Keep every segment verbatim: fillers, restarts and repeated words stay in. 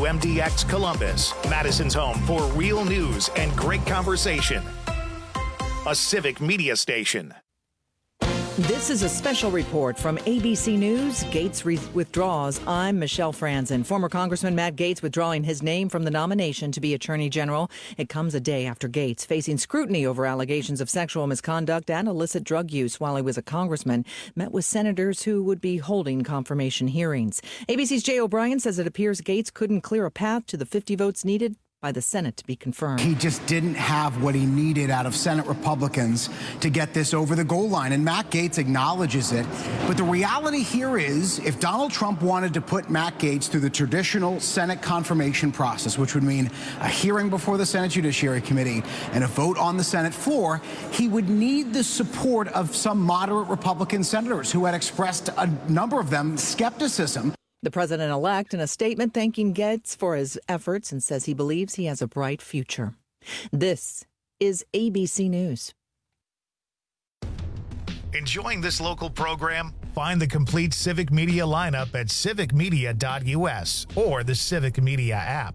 W M D X Columbus, Madison's home for real news and great conversation. A civic media station. This is a special report from A B C News. Gaetz re- withdraws. I'm Michelle Franzen. Former Congressman Matt Gaetz withdrawing his name from the nomination to be Attorney General. It comes a day after Gaetz, facing scrutiny over allegations of sexual misconduct and illicit drug use while he was a congressman, met with senators who would be holding confirmation hearings. A B C's Jay O'Brien says it appears Gaetz couldn't clear a path to the fifty votes needed by the Senate to be confirmed. He just didn't have what he needed out of Senate Republicans to get this over the goal line, and Matt Gaetz acknowledges it. But the reality here is, if Donald Trump wanted to put Matt Gaetz through the traditional Senate confirmation process, which would mean a hearing before the Senate Judiciary Committee and a vote on the Senate floor, he would need the support of some moderate Republican senators who had expressed, a number of them, skepticism. The president-elect in a statement thanking Gaetz for his efforts and says he believes he has a bright future. This is A B C News. Enjoying this local program? Find the complete Civic Media lineup at civic media dot U S or the Civic Media app.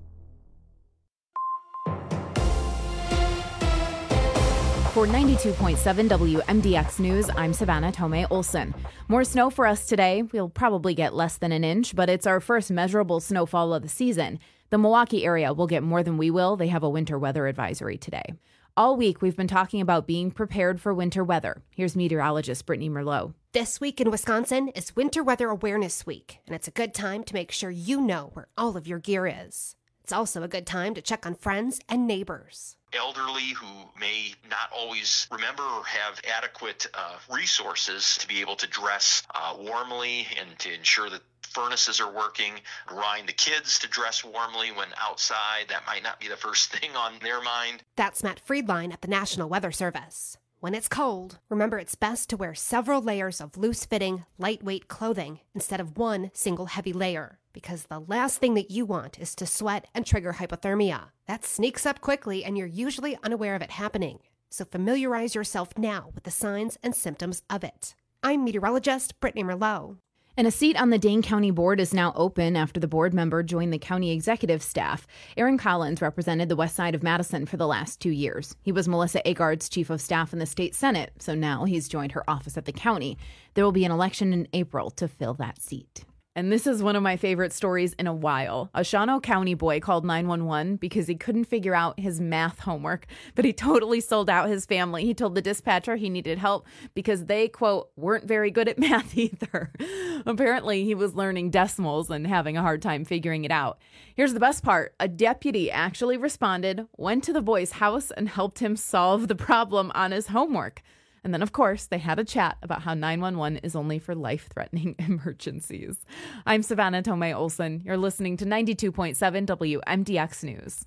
For ninety-two point seven W M D X News, I'm Savannah Tomei Olson. More snow for us today. We'll probably get less than an inch, but it's our first measurable snowfall of the season. The Milwaukee area will get more than we will. They have a winter weather advisory today. All week, we've been talking about being prepared for winter weather. Here's meteorologist Brittany Merlot. This week in Wisconsin is Winter Weather Awareness Week, and it's a good time to make sure you know where all of your gear is. It's also a good time to check on friends and neighbors. Elderly who may not always remember or have adequate uh, resources to be able to dress uh, warmly and to ensure that furnaces are working, remind the kids to dress warmly when outside. That might not be the first thing on their mind. That's Matt Friedline at the National Weather Service. When it's cold, remember it's best to wear several layers of loose-fitting, lightweight clothing instead of one single heavy layer, because the last thing that you want is to sweat and trigger hypothermia. That sneaks up quickly and you're usually unaware of it happening. So familiarize yourself now with the signs and symptoms of it. I'm meteorologist Brittany Merlot. And a seat on the Dane County Board is now open after the board member joined the county executive staff. Aaron Collins represented the west side of Madison for the last two years. He was Melissa Agard's chief of staff in the state Senate, so now he's joined her office at the county. There will be an election in April to fill that seat. And this is one of my favorite stories in a while. A Shawano County boy called nine one one because he couldn't figure out his math homework, but he totally sold out his family. He told the dispatcher he needed help because they, quote, weren't very good at math either. Apparently, he was learning decimals and having a hard time figuring it out. Here's the best part. A deputy actually responded, went to the boy's house, and helped him solve the problem on his homework. And then, of course, they had a chat about how nine one one is only for life-threatening emergencies. I'm Savannah Tomei Olson. You're listening to ninety-two point seven W M D X News.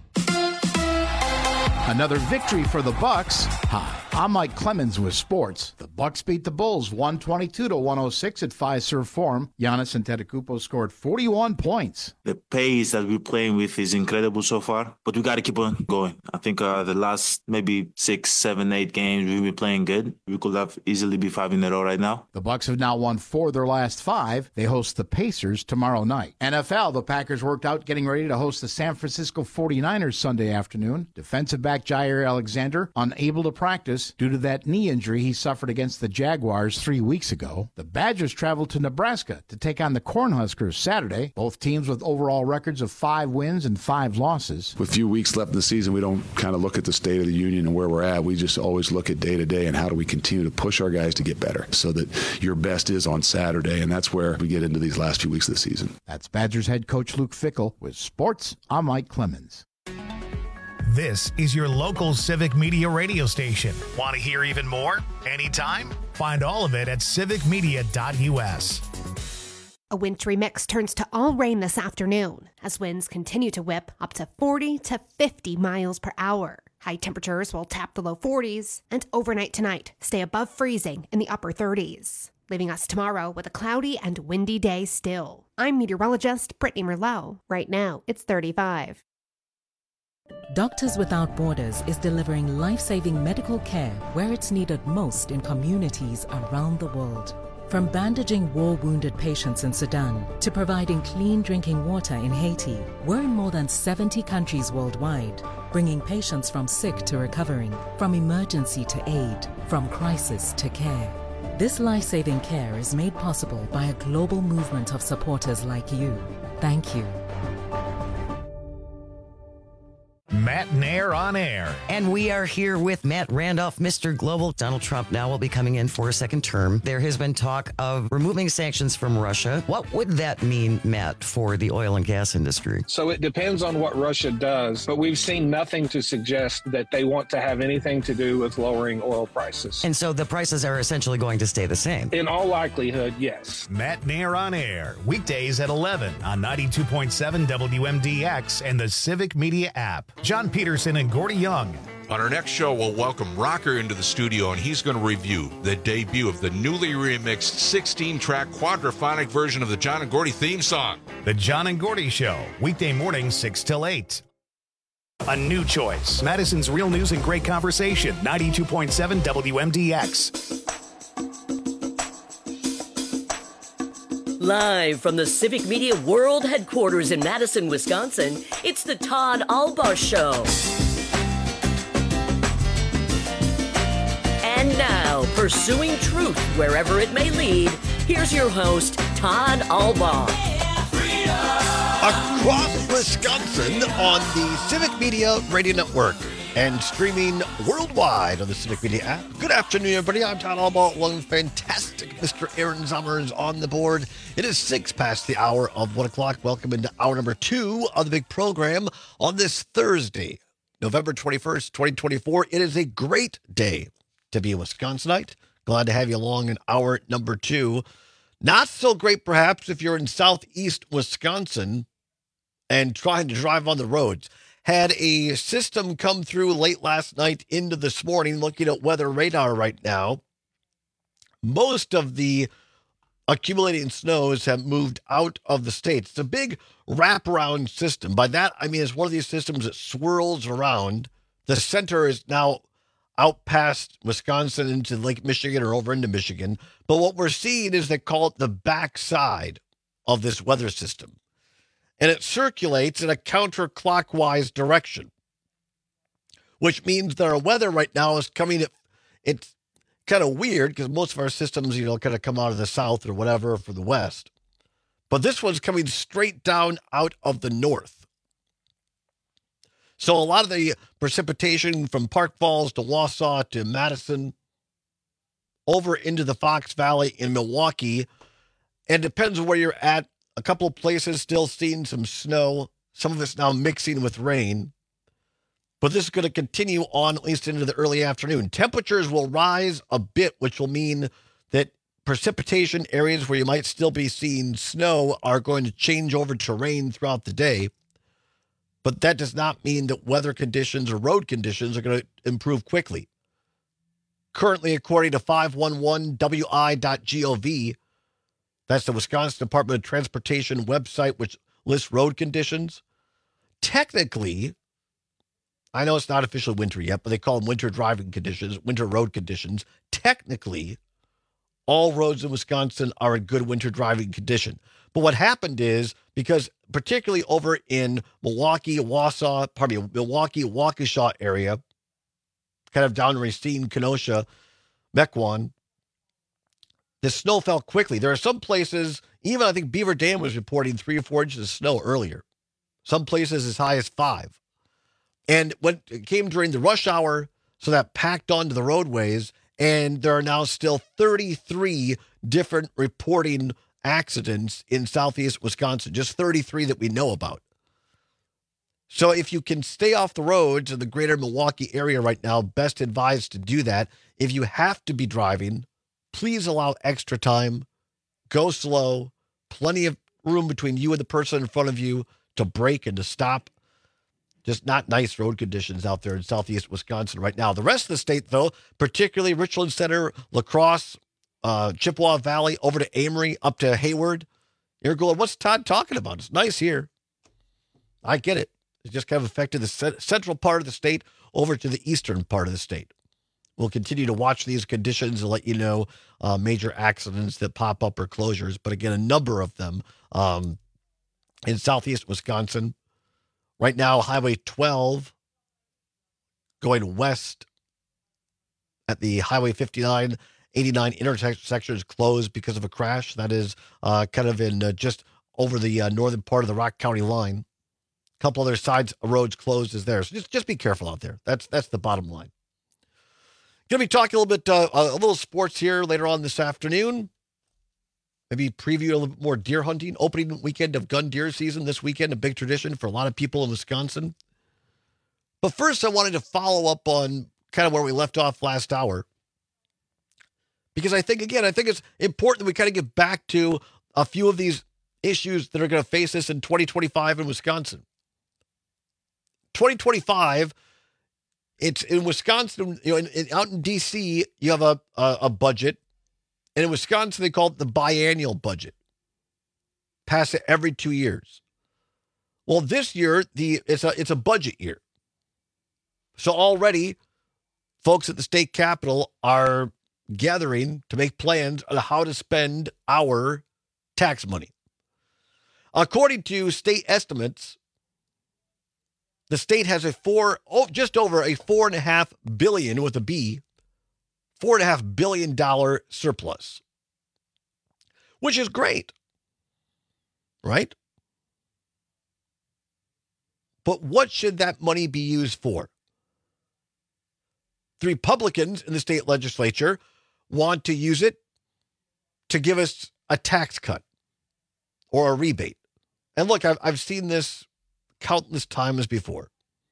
Another victory for the Bucks. Hi, I'm Mike Clemens with sports. The Bucks beat the Bulls one twenty-two to one oh six at Fiserv Forum. Giannis Antetokounmpo scored forty-one points. The pace that we're playing with is incredible so far, but we got to keep on going. I think uh, the last maybe six, seven, eight games we've been playing good. We could have easily be five in a row right now. The Bucks have now won four of their last five. They host the Pacers tomorrow night. N F L, the Packers worked out getting ready to host the San Francisco forty-niners Sunday afternoon. Defensive back Jair Alexander unable to practice due to that knee injury he suffered against the Jaguars three weeks ago. The Badgers traveled to Nebraska to take on the Cornhuskers Saturday. Both teams with overall records of five wins and five losses. With few weeks left in the season, we don't kind of look at the state of the union and where we're at. We just always look at day to day and how do we continue to push our guys to get better so that your best is on Saturday, and that's where we get into these last few weeks of the season. That's Badgers head coach Luke Fickell. With sports, I'm Mike Clemens. This is your local civic media radio station. Want to hear even more? Anytime? Find all of it at civic media dot U S. A wintry mix turns to all rain this afternoon as winds continue to whip up to forty to fifty miles per hour. High temperatures will tap the low forties, and overnight tonight stay above freezing in the upper thirties, leaving us tomorrow with a cloudy and windy day still. I'm meteorologist Brittany Merlot. Right now, it's thirty-five. Doctors Without Borders is delivering life-saving medical care where it's needed most in communities around the world. From bandaging war-wounded patients in Sudan to providing clean drinking water in Haiti, we're in more than seventy countries worldwide, bringing patients from sick to recovering, from emergency to aid, from crisis to care. This life-saving care is made possible by a global movement of supporters like you. Thank you. Matt Nair on air. And we are here with Matt Randolph, Mister Global. Donald Trump now will be coming in for a second term. There has been talk of removing sanctions from Russia. What would that mean, Matt, for the oil and gas industry? So it depends on what Russia does, but we've seen nothing to suggest that they want to have anything to do with lowering oil prices. And so the prices are essentially going to stay the same? In all likelihood, yes. Matt Nair on air, weekdays at eleven on ninety-two point seven W M D X and the Civic Media app. John Peterson and Gordy Young. On our next show, we'll welcome Rocker into the studio, and he's going to review the debut of the newly remixed sixteen-track quadraphonic version of the John and Gordy theme song. The John and Gordy Show, weekday morning, six till eight. A new choice. Madison's Real News and Great Conversation, ninety-two point seven W M D X. Live from the Civic Media World Headquarters in Madison, Wisconsin, it's the Todd Albaugh Show. And now, pursuing truth wherever it may lead, here's your host, Todd Albaugh. Across Wisconsin on the Civic Media Radio Network and streaming worldwide on the Civic Media app. Good afternoon, everybody. I'm Todd Albaugh, along with fantastic Mister Aaron Zommers on the board. It is six past the hour of one o'clock. Welcome into hour number two of the big program on this Thursday, November twenty-first, twenty twenty-four. It is a great day to be a Wisconsinite. Glad to have you along in hour number two. Not so great, perhaps, if you're in southeast Wisconsin and trying to drive on the roads. Had a system come through late last night into this morning, looking at weather radar right now. Most of the accumulating snows have moved out of the state. It's a big wraparound system. By that, I mean it's one of these systems that swirls around. The center is now out past Wisconsin into Lake Michigan or over into Michigan. But what we're seeing is they call it the backside of this weather system. And it circulates in a counterclockwise direction, which means that our weather right now is coming at, it's kind of weird because most of our systems, you know, kind of come out of the south or whatever for the west. But this one's coming straight down out of the north. So a lot of the precipitation from Park Falls to Wausau to Madison over into the Fox Valley in Milwaukee, and depends on where you're at. A couple of places still seeing some snow. Some of it's now mixing with rain. But this is going to continue on at least into the early afternoon. Temperatures will rise a bit, which will mean that precipitation areas where you might still be seeing snow are going to change over to rain throughout the day. But that does not mean that weather conditions or road conditions are going to improve quickly. Currently, according to five one one W I dot gov, that's the Wisconsin Department of Transportation website, which lists road conditions. Technically, I know it's not officially winter yet, but they call them winter driving conditions, winter road conditions. Technically, all roads in Wisconsin are in good winter driving condition. But what happened is, because particularly over in Milwaukee, Wausau, pardon me, Milwaukee, Waukesha area, kind of down Racine, Kenosha, Mequon, the snow fell quickly. There are some places, even I think Beaver Dam was reporting three or four inches of snow earlier. Some places as high as five. And when it came during the rush hour, so that packed onto the roadways, and there are now still thirty-three different reporting accidents in southeast Wisconsin, just thirty-three that we know about. So if you can stay off the roads in the greater Milwaukee area right now, best advised to do that. If you have to be driving, please allow extra time, go slow, plenty of room between you and the person in front of you to brake and to stop. Just not nice road conditions out there in southeast Wisconsin right now. The rest of the state, though, particularly Richland Center, La Crosse, uh, Chippewa Valley, over to Amory, up to Hayward, you're going, what's Todd talking about? It's nice here. I get it. It just kind of affected the central part of the state over to the eastern part of the state. We'll continue to watch these conditions and let you know uh, major accidents that pop up or closures. But again, a number of them um, in southeast Wisconsin. Right now, Highway twelve going west at the Highway fifty-nine eighty-nine intersection is closed because of a crash. That is uh, kind of in uh, just over the uh, northern part of the Rock County line. A couple other sides roads closed is there. So just, just be careful out there. That's that's the bottom line. Going to be talking a little bit, uh, a little sports here later on this afternoon. Maybe preview a little bit more deer hunting. Opening weekend of gun deer season this weekend, a big tradition for a lot of people in Wisconsin. But first, I wanted to follow up on kind of where we left off last hour. Because I think, again, I think it's important that we kind of get back to a few of these issues that are going to face us in twenty twenty-five in Wisconsin. twenty twenty-five, it's in Wisconsin, you know, in, in, out in D C, you have a, a, a budget. And in Wisconsin, they call it the biannual budget. Pass it every two years. Well, this year, the it's a it's a budget year. So already, folks at the state capitol are gathering to make plans on how to spend our tax money. According to state estimates, the state has a four, oh, just over a four and a half billion with a B, four and a half billion dollar surplus, which is great, right? But what should that money be used for? The Republicans in the state legislature want to use it to give us a tax cut or a rebate. And look, I've, I've seen this countless times before.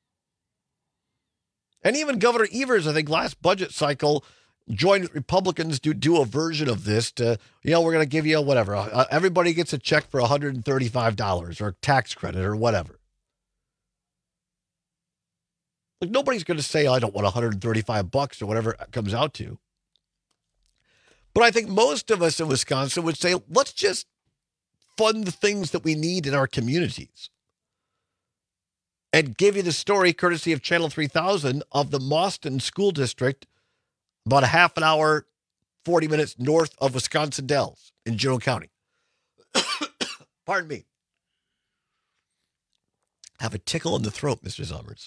And even Governor Evers, I think last budget cycle, joined Republicans to do a version of this to, you know, we're going to give you whatever. Uh, everybody gets a check for one hundred thirty-five dollars or a tax credit or whatever. Like nobody's going to say, oh, I don't want one hundred thirty-five bucks or whatever it comes out to. But I think most of us in Wisconsin would say, let's just fund the things that we need in our communities. And give you the story, courtesy of Channel three thousand, of the Mauston School District, about a half an hour, forty minutes north of Wisconsin Dells in Juneau County. Pardon me. I have a tickle in the throat, Mister Zommers.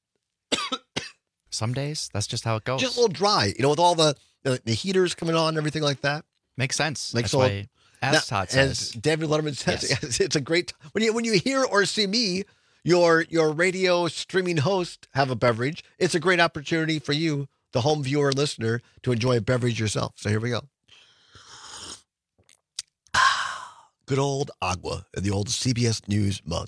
Some days, that's just how it goes. Just a little dry, you know, with all the, the, the heaters coming on and everything like that. Makes sense. Makes that's why, as Todd says. As David Letterman says, Yes. it's a great, when you when you hear or see me, your your radio streaming host, have a beverage, it's a great opportunity for you, the home viewer listener, to enjoy a beverage yourself. So here we go. Good old agua in the old C B S News mug.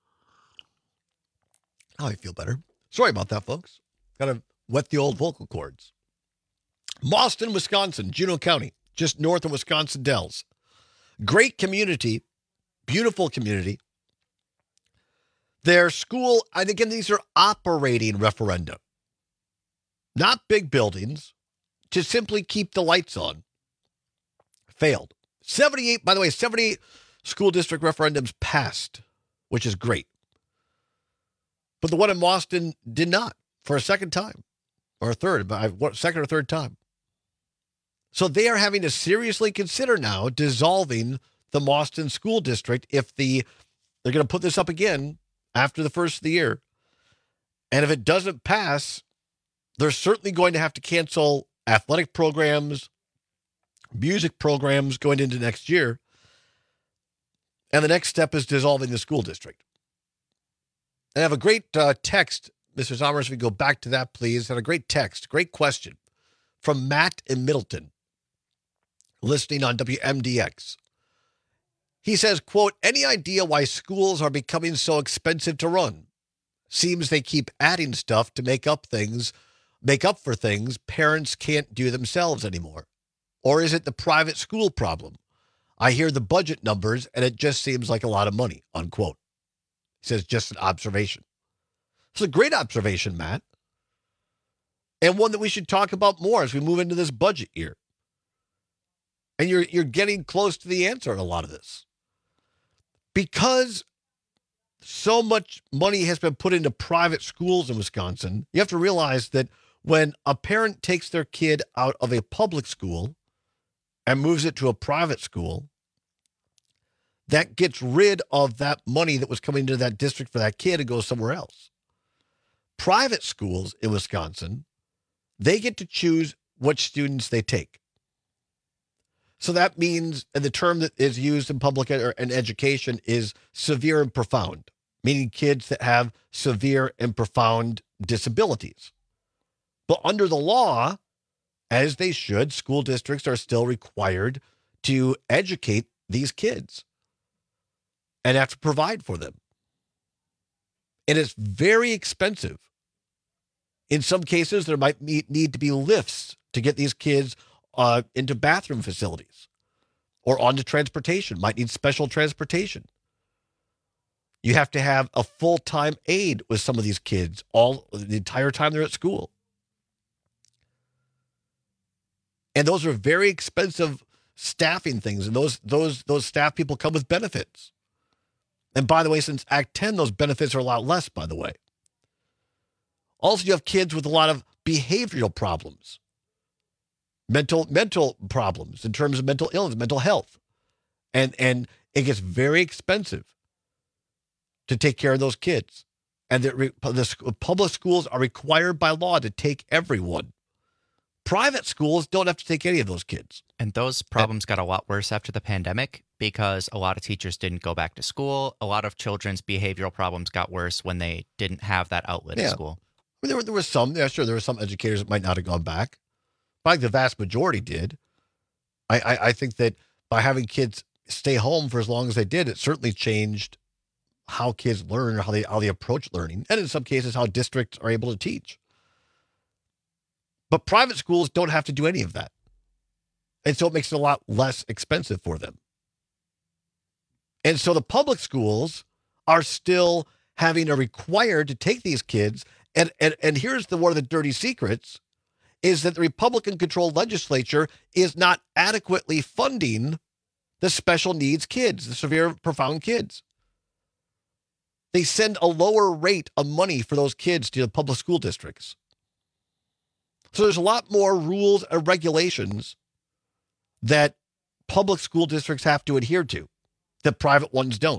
Oh, I feel better. Sorry about that, folks. Got to wet the old vocal cords. Mauston, Wisconsin, Juneau County, just north of Wisconsin Dells. Great community, beautiful community. Their school, and again, these are operating referenda. Not big buildings, to simply keep the lights on. Failed. seventy-eight, by the way, seventy-eight school district referendums passed, which is great. But the one in Mauston did not, for a second time, or a third, but second or third time. So they are having to seriously consider now dissolving the Mauston School District if the they're going to put this up again after the first of the year. And if it doesn't pass, they're certainly going to have to cancel athletic programs, music programs going into next year. And the next step is dissolving the school district. And I have a great uh, text, Mister Zommers, if we go back to that, please. Had a great text, great question from Matt in Middleton, listening on W M D X. He says, quote, any idea why schools are becoming so expensive to run? Seems they keep adding stuff to make up things, make up for things parents can't do themselves anymore. Or is it the private school problem? I hear the budget numbers and it just seems like a lot of money, unquote. He says, just an observation. It's a great observation, Matt. And one that we should talk about more as we move into this budget year. And you're you're getting close to the answer in a lot of this. Because so much money has been put into private schools in Wisconsin, you have to realize that when a parent takes their kid out of a public school and moves it to a private school, that gets rid of that money that was coming into that district for that kid and goes somewhere else. Private schools in Wisconsin, they get to choose which students they take. So that means, and the term that is used in public ed- or in education is severe and profound, meaning kids that have severe and profound disabilities. But under the law, as they should, school districts are still required to educate these kids and have to provide for them. And it's very expensive. In some cases, there might need to be lifts to get these kids uh, into bathroom facilities or onto transportation, might need special transportation. You have to have a full-time aide with some of these kids all the entire time they're at school. And those are very expensive staffing things. And those those those staff people come with benefits. And by the way, since Act ten, those benefits are a lot less, by the way. Also, you have kids with a lot of behavioral problems, mental mental problems in terms of mental illness, mental health. And, and it gets very expensive to take care of those kids. And the, the public schools are required by law to take everyone. Private schools don't have to take any of those kids. And those problems got a lot worse after the pandemic because a lot of teachers didn't go back to school. A lot of children's behavioral problems got worse when they didn't have that outlet yeah. at school. I mean, there, were, there were some, yeah, sure, there were some educators that might not have gone back. But I think the vast majority did. I, I, I think that by having kids stay home for as long as they did, it certainly changed how kids learn or how they, how they approach learning. And in some cases, how districts are able to teach. But private schools don't have to do any of that. And so it makes it a lot less expensive for them. And so the public schools are still having a required to take these kids. And, and, and here's the one of the dirty secrets, is that the Republican-controlled legislature is not adequately funding the special needs kids, the severe, profound kids. They send a lower rate of money for those kids to the public school districts. So there's a lot more rules and regulations that public school districts have to adhere to that private ones don't.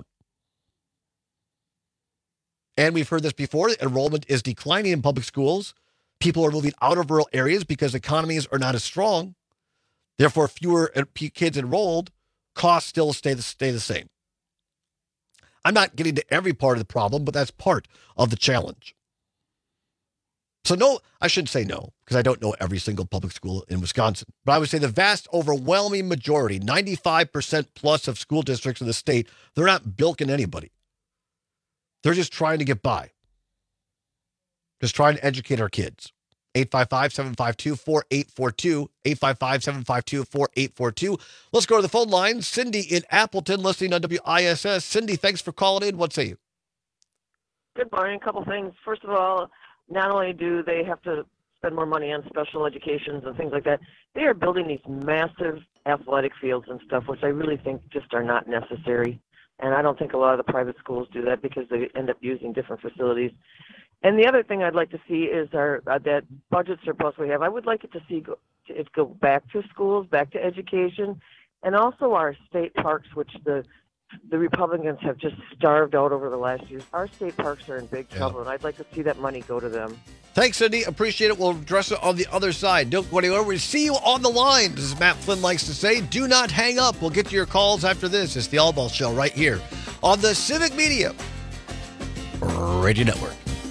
And we've heard this before. Enrollment is declining in public schools. People are moving out of rural areas because economies are not as strong. Therefore, fewer kids enrolled. Costs still stay the, stay the same. I'm not getting to every part of the problem, but that's part of the challenge. So no, I shouldn't say no, because I don't know every single public school in Wisconsin. But I would say the vast overwhelming majority, ninety-five percent plus of school districts in the state, they're not bilking anybody. They're just trying to get by. Just trying to educate our kids. eight five five, seven five two, four eight four two, eight five five, seven five two, four eight four two. Let's go to the phone line. Cindy in Appleton, listening on W I S S. Cindy, thanks for calling in. What say you? Good morning. A couple things. First of all, not only do they have to spend more money on special educations and things like that, they are building these massive athletic fields and stuff, which I really think just are not necessary. And I don't think a lot of the private schools do that because they end up using different facilities. And the other thing I'd like to see is our uh, that budget surplus we have. I would like it to see go, it go back to schools, back to education, and also our state parks, which the the Republicans have just starved out over the last years. Our state parks are in big trouble, yeah. and I'd like to see that money go to them. Thanks, Cindy. Appreciate it. We'll address it on the other side. Don't go anywhere. We'll see you on the line. As Matt Flynn likes to say, do not hang up. We'll get to your calls after this. It's the All Ball Show right here on the Civic Media Radio Network.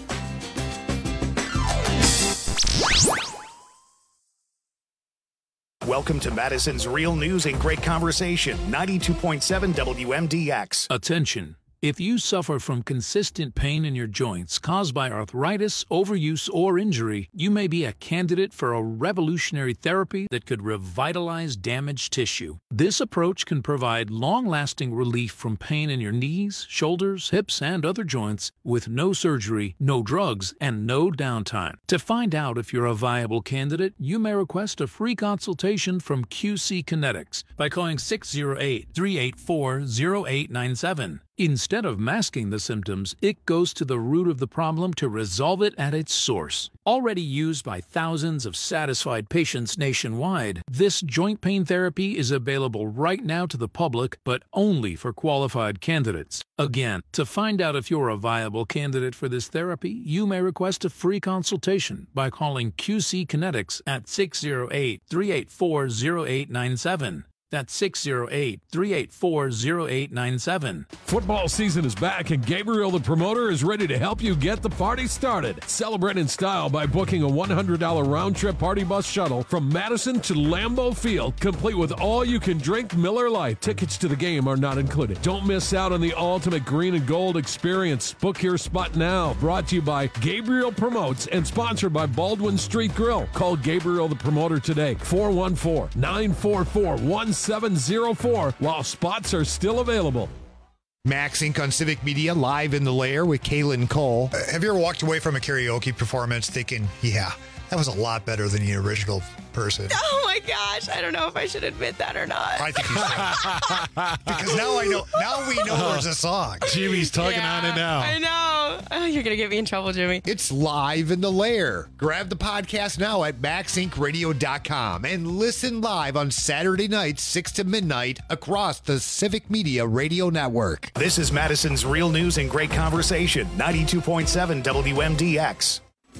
Welcome to Madison's Real News and Great Conversation, ninety-two point seven W M D X. Attention. If you suffer from consistent pain in your joints caused by arthritis, overuse, or injury, you may be a candidate for a revolutionary therapy that could revitalize damaged tissue. This approach can provide long-lasting relief from pain in your knees, shoulders, hips, and other joints with no surgery, no drugs, and no downtime. To find out if you're a viable candidate, you may request a free consultation from Q C Kinetics by calling six oh eight, three eight four, oh eight nine seven. Instead of masking the symptoms, it goes to the root of the problem to resolve it at its source. Already used by thousands of satisfied patients nationwide, this joint pain therapy is available right now to the public, but only for qualified candidates. Again, to find out if you're a viable candidate for this therapy, you may request a free consultation by calling Q C Kinetics at six oh eight, three eight four, oh eight nine seven. That's six oh eight, three eight four, oh eight nine seven. Football season is back, and Gabriel the Promoter is ready to help you get the party started. Celebrate in style by booking a one hundred dollars round-trip party bus shuttle from Madison to Lambeau Field, complete with all-you-can-drink Miller Lite. Tickets to the game are not included. Don't miss out on the ultimate green and gold experience. Book your spot now. Brought to you by Gabriel Promotes and sponsored by Baldwin Street Grill. Call Gabriel the Promoter today, four one four, nine four four, one seven zero four, while spots are still available. Max Incorporated on Civic Media, live in the lair with Kaylin Cole. Uh, have you ever walked away from a karaoke performance thinking, yeah, that was a lot better than the original person? Oh my gosh, I don't know if I should admit that or not. I think you should. Because now I know, now we know there's a song. Jimmy's tugging Yeah, on it now. I know. Oh, you're going to get me in trouble, Jimmy. It's live in the lair. Grab the podcast now at max inc radio dot com and listen live on Saturday nights, six to midnight, across the Civic Media Radio Network. This is Madison's Real News and Great Conversation, ninety-two point seven W M D X.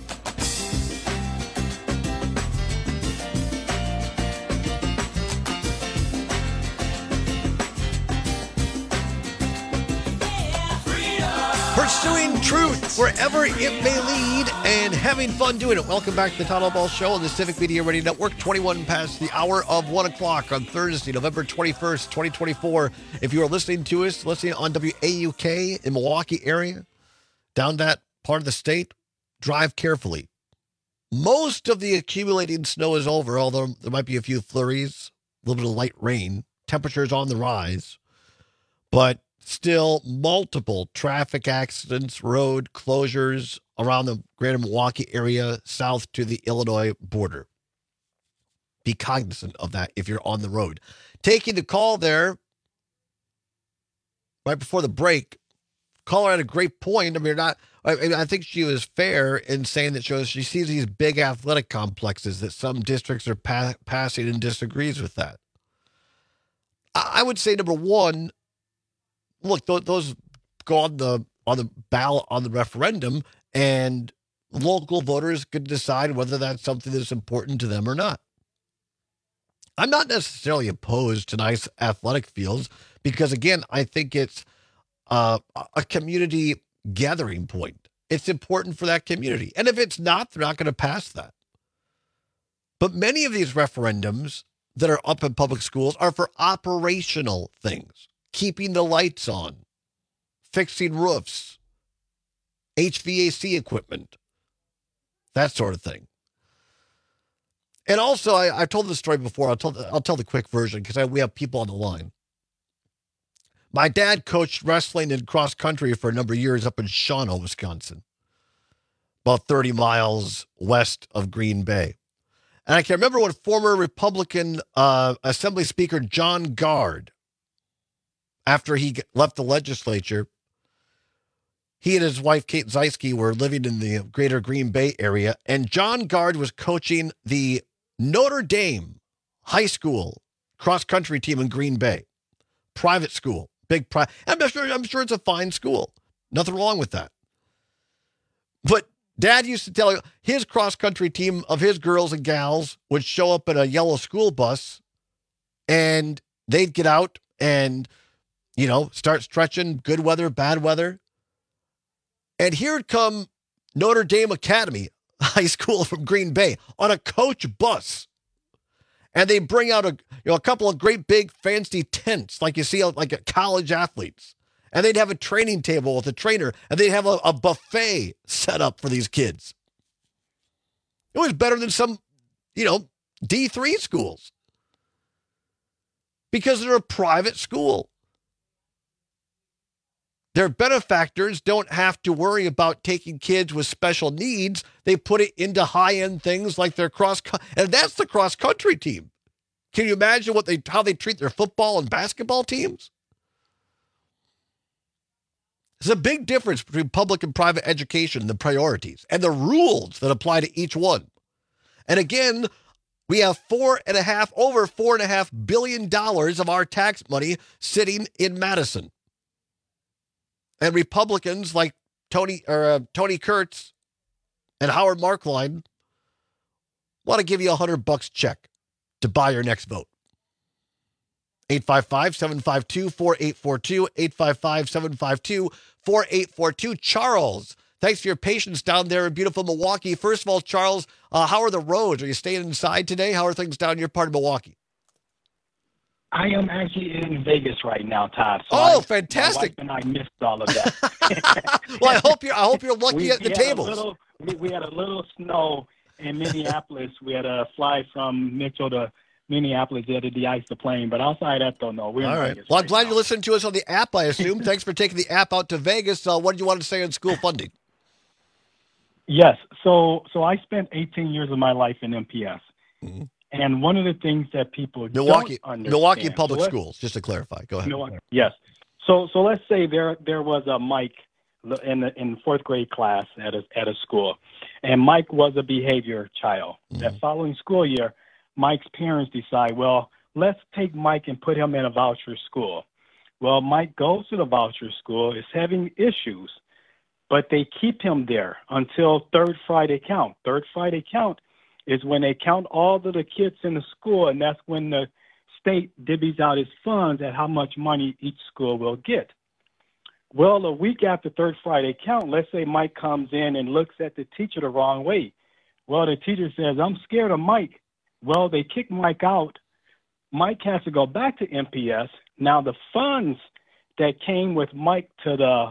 Pursuing truth wherever it may lead and having fun doing it. Welcome back to the Todd Ball Show on the Civic Media Radio Network. twenty-one past the hour of one o'clock on Thursday, November twenty-first, twenty twenty-four. If you are listening to us, listening on W A U K in Milwaukee area, down that part of the state, drive carefully. Most of the accumulating snow is over, although there might be a few flurries, a little bit of light rain. Temperatures on the rise, but still multiple traffic accidents, road closures around the greater Milwaukee area, south to the Illinois border. Be cognizant of that if you're on the road. Taking the call there right before the break, caller had a great point. I mean, not. I, mean, I think she was fair in saying that she, was, she sees these big athletic complexes that some districts are pa- passing and disagrees with that. I, I would say, number one, look, th- those go on the on the ballot on the referendum, and local voters could decide whether that's something that's important to them or not. I'm not necessarily opposed to nice athletic fields because, again, I think it's uh, a community gathering point. It's important for that community. And if it's not, they're not going to pass that. But many of these referendums that are up in public schools are for operational things. Keeping the lights on, fixing roofs, H V A C equipment, that sort of thing. And also, I, I've told this story before. I'll tell, I'll tell the quick version because we have people on the line. My dad coached wrestling and cross country for a number of years up in Shawano, Wisconsin, about thirty miles west of Green Bay. And I can remember when former Republican uh, Assembly Speaker John Gard, after he left the legislature, he and his wife, Kate Zeisky, were living in the greater Green Bay area, and John Gard was coaching the Notre Dame high school cross-country team in Green Bay. Private school, big private. I'm sure, I'm sure it's a fine school. Nothing wrong with that. But Dad used to tell you his cross-country team of his girls and gals would show up in a yellow school bus, and they'd get out and, you know, start stretching, good weather, bad weather. And here'd come Notre Dame Academy High School from Green Bay on a coach bus. And they bring out a, you know, a couple of great big fancy tents like you see like at college athletes. And they'd have a training table with a trainer, and they'd have a, a buffet set up for these kids. It was better than some, you know, D three schools because they're a private school. Their benefactors don't have to worry about taking kids with special needs. They put it into high-end things like their cross, and that's the cross-country team. Can you imagine what they how they treat their football and basketball teams? There's a big difference between public and private education, the priorities, and the rules that apply to each one. And again, we have four and a half, over four and a half billion dollars of our tax money sitting in Madison. And Republicans like Tony or uh, Tony Kurtz and Howard Markline want to give you a hundred bucks check to buy your next vote. eight five five, seven five two, four eight four two, eight five five, seven five two, four eight four two. Charles, thanks for your patience down there in beautiful Milwaukee. First of all, Charles, uh, how are the roads? Are you staying inside today? How are things down in your part of Milwaukee? I am actually in Vegas right now, Todd. So oh, I, fantastic! My wife and I missed all of that. Well, I hope you're. I hope you're lucky we, at the we tables. Had a little, we, we had a little snow in Minneapolis. We had a fly from Mitchell to Minneapolis. They had to de-ice the plane, but outside that, don't know. We're all in right. Vegas Well, I'm right glad now. you listened to us on the app. I assume. Thanks for taking the app out to Vegas. Uh, what did you want to say on school funding? Yes. So, so I spent eighteen years of my life in M P S. Mm-hmm. And one of the things that people Milwaukee, don't understand, Milwaukee Public so Schools, just to clarify. Go ahead. Milwaukee, yes. So, so let's say there there was a Mike in the in fourth grade class at a at a school, and Mike was a behavior child. Mm-hmm. That following school year, Mike's parents decide, well, let's take Mike and put him in a voucher school. Well, Mike goes to the voucher school, is having issues, but they keep him there until third Friday count. Third Friday count is when they count all of the kids in the school, and that's when the state divvies out its funds at how much money each school will get. Well, a week after third Friday count, let's say Mike comes in and looks at the teacher the wrong way. Well, the teacher says, I'm scared of Mike. Well, they kick Mike out. Mike has to go back to M P S. Now, the funds that came with Mike to the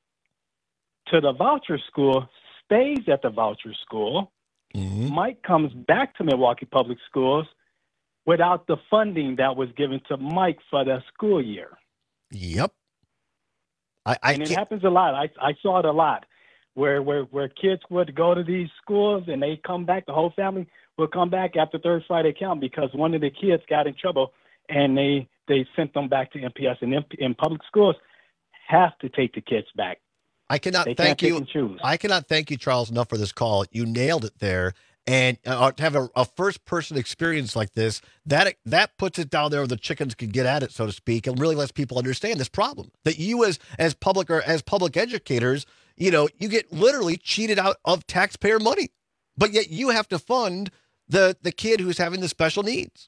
to the voucher school stays at the voucher school. Mm-hmm. Mike comes back to Milwaukee Public Schools without the funding that was given to Mike for the school year. Yep. I, I and it happens a lot. I, I saw it a lot where, where, where kids would go to these schools and they come back, the whole family will come back after third Friday count because one of the kids got in trouble and they, they sent them back to M P S. And in, in public schools have to take the kids back. I cannot they thank you. Choose. I cannot thank you, Charles, enough for this call. You nailed it there. And uh, to have a, a first-person experience like this, that that puts it down there where the chickens can get at it, so to speak, and really lets people understand this problem. That you, as as public or as public educators, you know, you get literally cheated out of taxpayer money, but yet you have to fund the the kid who's having the special needs.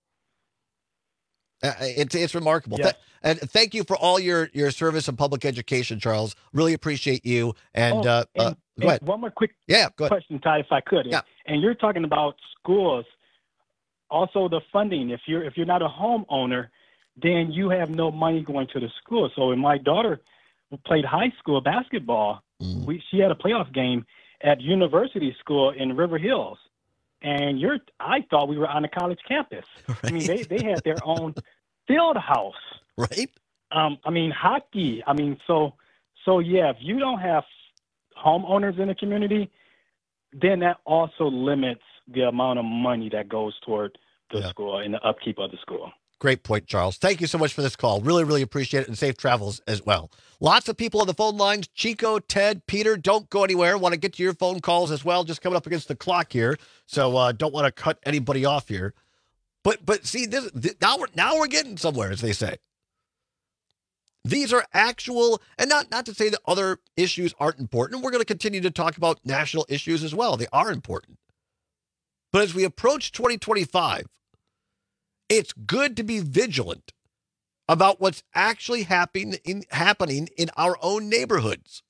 Uh, it's it's remarkable. Yes. Th- and thank you for all your, your service in public education, Charles. Really appreciate you. And, oh, uh, and, uh, go ahead. One more quick yeah, go ahead. question, Ty, if I could. Yeah. And you're talking about schools, also the funding. If you're if you're not a homeowner, then you have no money going to the school. So when my daughter played high school basketball, mm. we she had a playoff game at University School in River Hills. And you're, I thought we were on a college campus. Right. I mean, they, they had their own field house. Right. Um, I mean, hockey. I mean, so, so yeah, if you don't have homeowners in the community, then that also limits the amount of money that goes toward the yeah. school and the upkeep of the school. Great point, Charles. Thank you so much for this call. Really, really appreciate it, and safe travels as well. Lots of people on the phone lines. Chico, Ted, Peter, don't go anywhere. Want to get to your phone calls as well. Just coming up against the clock here, so uh, don't want to cut anybody off here. But but see, this, this, now we're now we're getting somewhere, as they say. These are actual, and not not to say that other issues aren't important. We're going to continue to talk about national issues as well. They are important. But as we approach twenty twenty-five, it's good to be vigilant about what's actually happening in, happening in our own neighborhoods.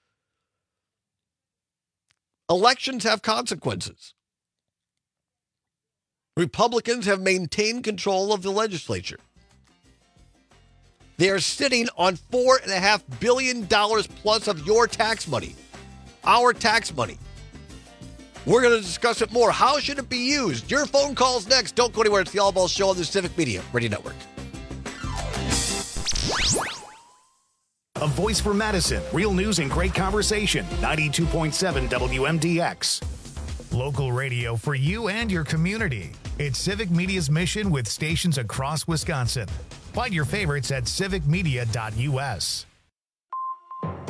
Elections have consequences. Republicans have maintained control of the legislature. They are sitting on four and a half billion dollars plus of your tax money, our tax money. We're going to discuss it more. How should it be used? Your phone calls next. Don't go anywhere. It's the All Ball Show on the Civic Media Radio Network. A voice for Madison. Real news and great conversation. ninety-two point seven W M D X. Local radio for you and your community. It's Civic Media's mission with stations across Wisconsin. Find your favorites at civic media dot U S.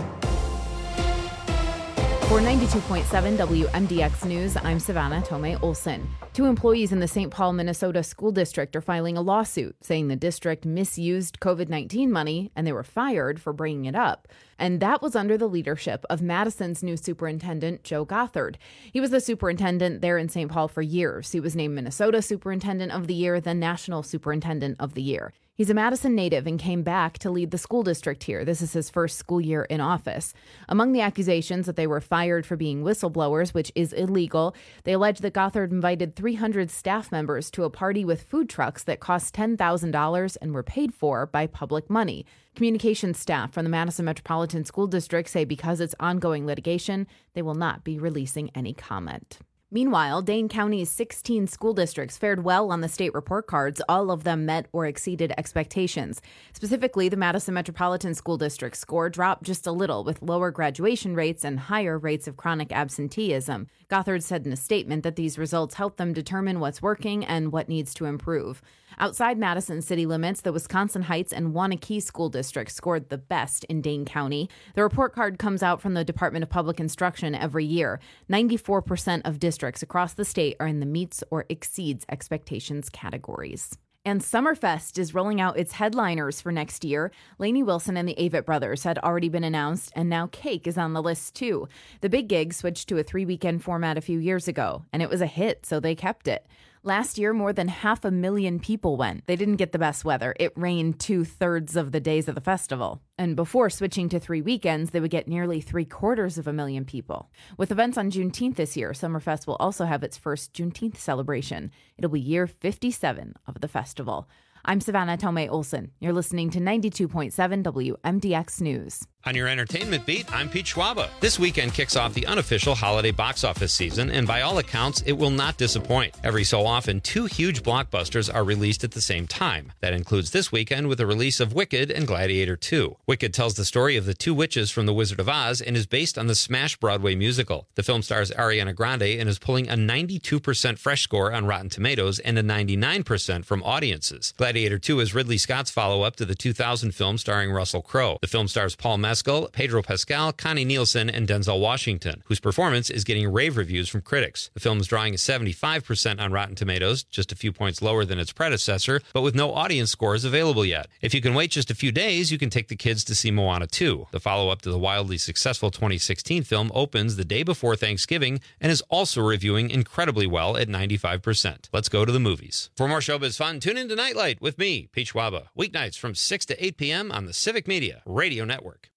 For ninety-two point seven W M D X News, I'm Savannah Tomei Olson. Two employees in the Saint Paul, Minnesota School District are filing a lawsuit saying the district misused COVID nineteen money and they were fired for bringing it up. And that was under the leadership of Madison's new superintendent, Joe Gothard. He was the superintendent there in Saint Paul for years. He was named Minnesota Superintendent of the Year, then National Superintendent of the Year. He's a Madison native and came back to lead the school district here. This is his first school year in office. Among the accusations that they were fired for being whistleblowers, which is illegal, they allege that Gothard invited three hundred staff members to a party with food trucks that cost ten thousand dollars and were paid for by public money. Communications staff from the Madison Metropolitan School District say because it's ongoing litigation, they will not be releasing any comment. Meanwhile, Dane County's sixteen school districts fared well on the state report cards. All of them met or exceeded expectations. Specifically, the Madison Metropolitan School District score dropped just a little, with lower graduation rates and higher rates of chronic absenteeism. Gothard said in a statement that these results help them determine what's working and what needs to improve. Outside Madison city limits, the Wisconsin Heights and Waunakee school districts scored the best in Dane County. The report card comes out from the Department of Public Instruction every year. ninety-four percent of districts across the state are in the meets or exceeds expectations categories. And Summerfest is rolling out its headliners for next year. Lainey Wilson and the Avett Brothers had already been announced, and now Cake is on the list too. The big gig switched to a three-weekend format a few years ago, and it was a hit, so they kept it. Last year, more than half a million people went. They didn't get the best weather. It rained two-thirds of the days of the festival. And before switching to three weekends, they would get nearly three-quarters of a million people. With events on Juneteenth this year, Summerfest will also have its first Juneteenth celebration. It'll be year fifty-seven of the festival. I'm Savannah Tomei Olson. You're listening to ninety-two point seven W M D X News. On your entertainment beat, I'm Pete Schwaba. This weekend kicks off the unofficial holiday box office season, and by all accounts, it will not disappoint. Every so often, two huge blockbusters are released at the same time. That includes this weekend with the release of Wicked and Gladiator two. Wicked tells the story of the two witches from The Wizard of Oz and is based on the smash Broadway musical. The film stars Ariana Grande and is pulling a ninety-two percent fresh score on Rotten Tomatoes and a ninety-nine percent from audiences. Gladiator two is Ridley Scott's follow-up to the two thousand film starring Russell Crowe. The film stars Paul Mescal, Pedro Pascal, Connie Nielsen, and Denzel Washington, whose performance is getting rave reviews from critics. The film is drawing a seventy-five percent on Rotten Tomatoes, just a few points lower than its predecessor, but with no audience scores available yet. If you can wait just a few days, you can take the kids to see Moana two. The follow-up to the wildly successful twenty sixteen film opens the day before Thanksgiving and is also reviewing incredibly well at ninety-five percent. Let's go to the movies. For more showbiz fun, tune in to Nightlight with me, Pete Schwaba, weeknights from six to eight p.m. on the Civic Media Radio Network.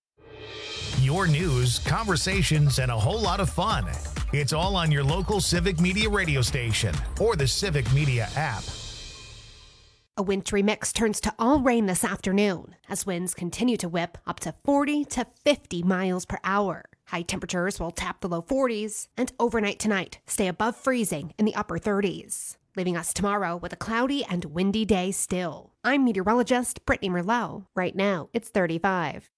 Your news, conversations, and a whole lot of fun. It's all on your local Civic Media radio station or the Civic Media app. A wintry mix turns to all rain this afternoon as winds continue to whip up to forty to fifty miles per hour. High temperatures will tap the low forties, and overnight tonight stay above freezing in the upper thirties, leaving us tomorrow with a cloudy and windy day still. I'm meteorologist Brittany Merlot. Right now, it's thirty-five.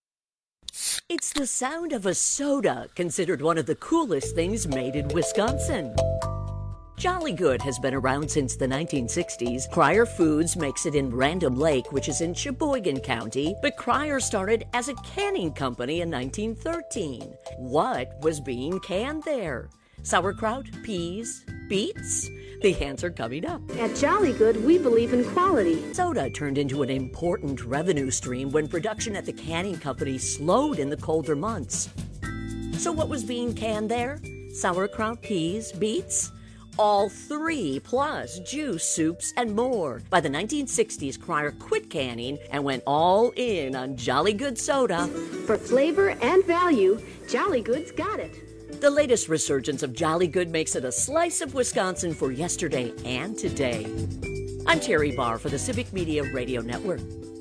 It's the sound of a soda, considered one of the coolest things made in Wisconsin. Jolly Good has been around since the nineteen sixties. Cryer Foods makes it in Random Lake, which is in Sheboygan County, but Cryer started as a canning company in nineteen thirteen. What was being canned there? Sauerkraut, peas, beets? The answer coming up. At Jolly Good, we believe in quality. Soda turned into an important revenue stream when production at the canning company slowed in the colder months. So what was being canned there? Sauerkraut, peas, beets? All three, plus juice, soups, and more. By the nineteen sixties, Cryer quit canning and went all in on Jolly Good soda. For flavor and value, Jolly Good's got it. The latest resurgence of Jolly Good makes it a slice of Wisconsin for yesterday and today. I'm Terry Barr for the Civic Media Radio Network.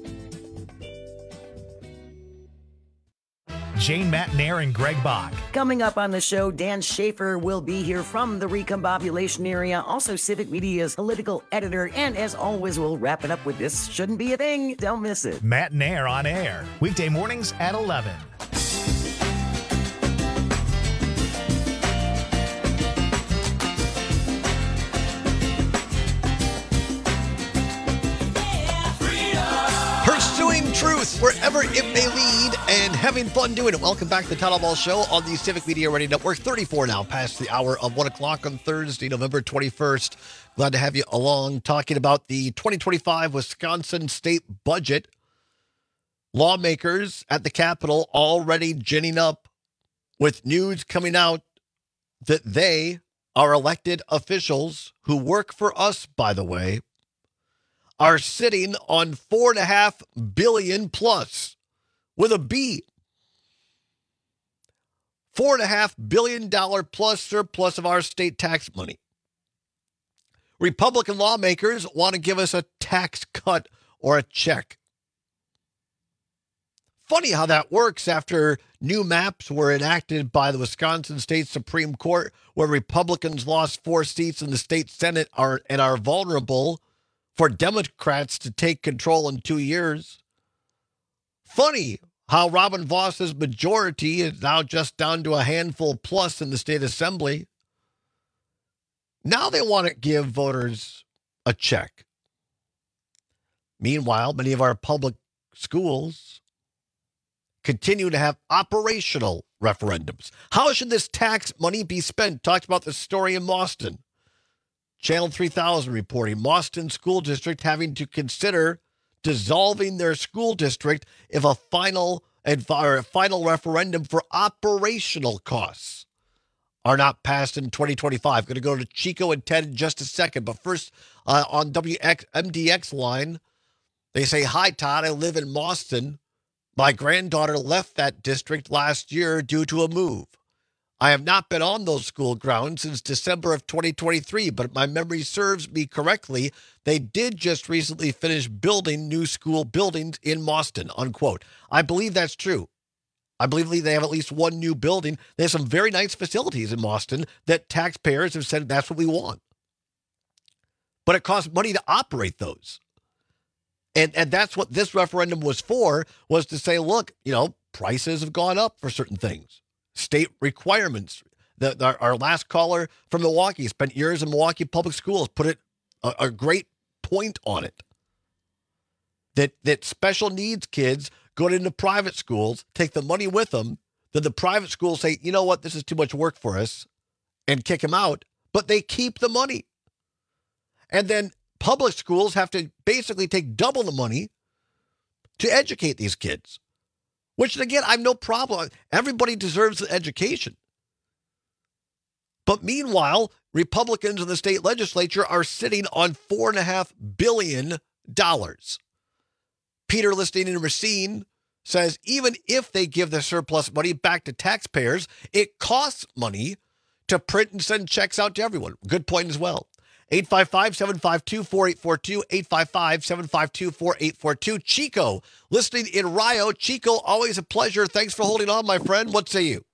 Jane Matnair and Greg Bach. Coming up on the show, Dan Schaefer will be here from the recombobulation area, also Civic Media's political editor, and as always, we'll wrap it up with This Shouldn't Be a Thing. Don't miss it. Matnair on air, weekday mornings at eleven. Pursuing truth wherever it may lead, and having fun doing it. Welcome back to the Town Hall Show on the Civic Media Radio Network. thirty-four now, past the hour of one o'clock on Thursday, November twenty-first. Glad to have you along talking about the twenty twenty-five Wisconsin state budget. Lawmakers at the Capitol already ginning up with news coming out that they are elected officials who work for us, by the way, are sitting on four and a half billion plus with a B. Four and a half billion dollar plus surplus of our state tax money. Republican lawmakers want to give us a tax cut or a check. Funny how that works after new maps were enacted by the Wisconsin State Supreme Court, where Republicans lost four seats in the state Senate are, and are vulnerable for Democrats to take control in two years. Funny how Robin Voss's majority is now just down to a handful plus in the state assembly. Now they want to give voters a check. Meanwhile, many of our public schools continue to have operational referendums. How should this tax money be spent? Talked about the story in Mauston. Channel three thousand reporting Mauston School District having to consider dissolving their school district if a final or a final referendum for operational costs are not passed in twenty twenty-five. Going to go to Chico and Ted in just a second. But first, uh, on W X M D X line, they say, "Hi, Todd. I live in Mauston. My granddaughter left that district last year due to a move. I have not been on those school grounds since December of twenty twenty-three, but if my memory serves me correctly, they did just recently finish building new school buildings in Mauston," unquote. I believe that's true. I believe they have at least one new building. They have some very nice facilities in Mauston that taxpayers have said that's what we want. But it costs money to operate those. And and that's what this referendum was for, was to say, look, you know, prices have gone up for certain things. State requirements. The, the, our last caller from Milwaukee spent years in Milwaukee public schools, put it a, a great point on it. That that special needs kids go into private schools, take the money with them, then the private schools say, you know what, this is too much work for us, and kick them out, but they keep the money. And then public schools have to basically take double the money to educate these kids, which, again, I have no problem. Everybody deserves an education. But meanwhile, Republicans in the state legislature are sitting on four and a half billion dollars. Peter, listening in Racine, says even if they give the surplus money back to taxpayers, it costs money to print and send checks out to everyone. Good point as well. eight five five, seven five two, four eight four two, eight five five, seven five two, four eight four two. Chico, listening in Rio. Chico, always a pleasure. Thanks for holding on, my friend. What say you?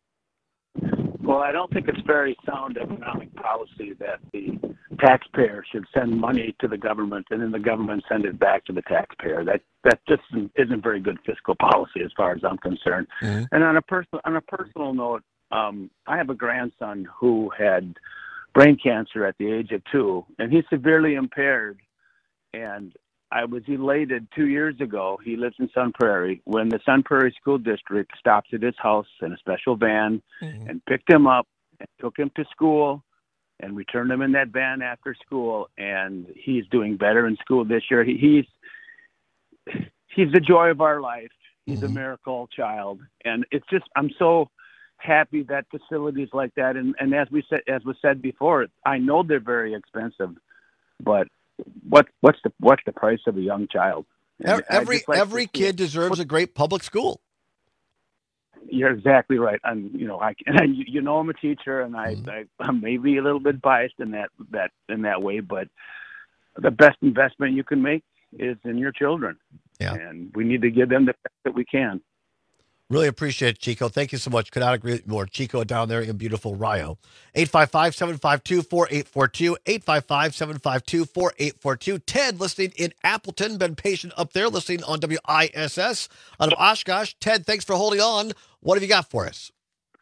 Well, I don't think it's very sound economic policy that the taxpayer should send money to the government and then the government send it back to the taxpayer. That that just isn't very good fiscal policy as far as I'm concerned. Mm-hmm. And on a personal on a personal note, um, I have a grandson who had brain cancer at the age of two, and he's severely impaired. And I was elated two years ago. He lives in Sun Prairie, when the Sun Prairie School District stopped at his house in a special van mm-hmm. and picked him up and took him to school and returned him in that van after school. And he's doing better in school this year. He, he's he's the joy of our life. He's mm-hmm. a miracle child, and it's just I'm so happy that facilities like that, and, and as we said, as was said before, I know they're very expensive, but what what's the what's the price of a young child? And every like every kid deserves a great public school. You're exactly right. And you know, I and you know I'm a teacher, and I, mm-hmm. I I'm maybe a little bit biased in that that in that way, but the best investment you can make is in your children. Yeah, and we need to give them the best that we can. Really appreciate it, Chico. Thank you so much. Could not agree more. Chico down there in beautiful Rio. eight five five, seven five two, four eight four two. eight five five, seven five two, four eight four two. Ted, listening in Appleton, been patient up there, listening on W I S S out of Oshkosh. Ted, thanks for holding on. What have you got for us?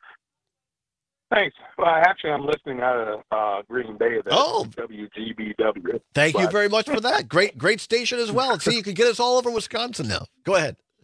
Thanks. Well, actually, I'm listening out of uh, Green Bay. That's oh, W G B W. Thank but. you very much for that. Great, great station as well. See, you can get us all over Wisconsin now. Go ahead.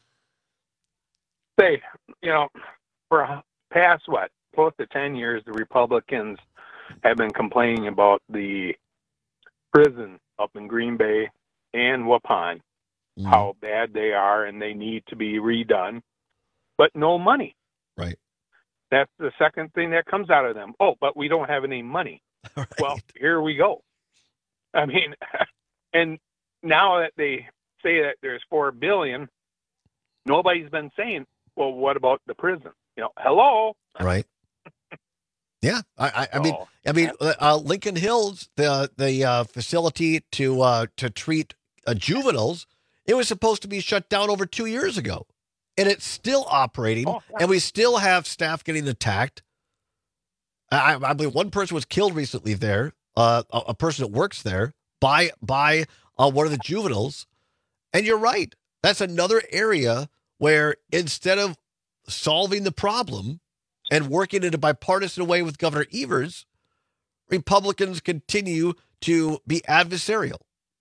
say, you know, for past, what, close to ten years, the Republicans have been complaining about the prison up in Green Bay and Waupun, mm. how bad they are and they need to be redone, but no money. Right. That's the second thing that comes out of them. Oh, but we don't have any money. Right. Well, here we go. I mean, and now that they say that there's four billion dollars, nobody's been saying, well, what about the prison? You know, hello? Right. Yeah, I, I, I mean, I mean, uh, Lincoln Hills, the the uh, facility to uh, to treat uh, juveniles, it was supposed to be shut down over two years ago, and it's still operating, oh, yeah. and we still have staff getting attacked. I, I believe one person was killed recently there, uh, a, a person that works there by by uh, one of the juveniles, and you're right. That's another area where instead of solving the problem and working in a bipartisan way with Governor Evers, Republicans continue to be adversarial.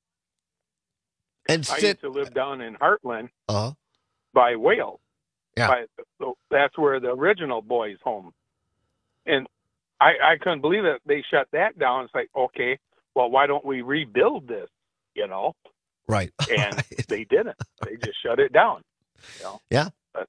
And I sit, used to live down in Heartland uh-huh. by Wales. Yeah. By, so that's where the original boys' home. And I, I couldn't believe that they shut that down. It's like, okay, well, why don't we rebuild this, you know? Right. And right. they didn't. They just shut it down. You know? Yeah. But,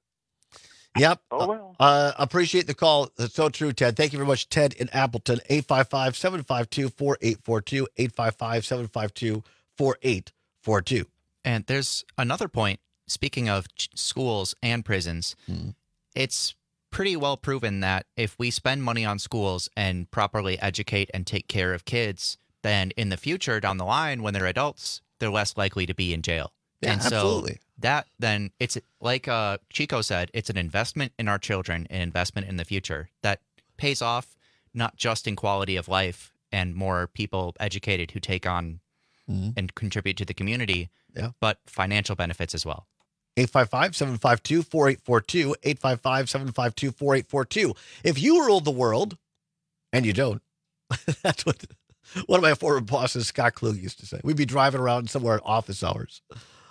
yep. Oh, well. Uh, appreciate the call. That's so true, Ted. Thank you very much, Ted in Appleton. eight five five, seven five two, four eight four two, eight five five, seven five two, four eight four two. And there's another point. Speaking of ch- schools and prisons, mm. it's pretty well proven that if we spend money on schools and properly educate and take care of kids, then in the future, down the line, when they're adults, they're less likely to be in jail. Yeah, and so absolutely. That then it's like uh, Chico said, it's an investment in our children, an investment in the future that pays off not just in quality of life and more people educated who take on mm-hmm. and contribute to the community, yeah. but financial benefits as well. eight five five, seven five two, four eight four two, eight five five, seven five two, four eight four two. If you ruled the world, and you don't, that's what one of my former bosses, Scott Klug, used to say. We'd be driving around somewhere at office hours.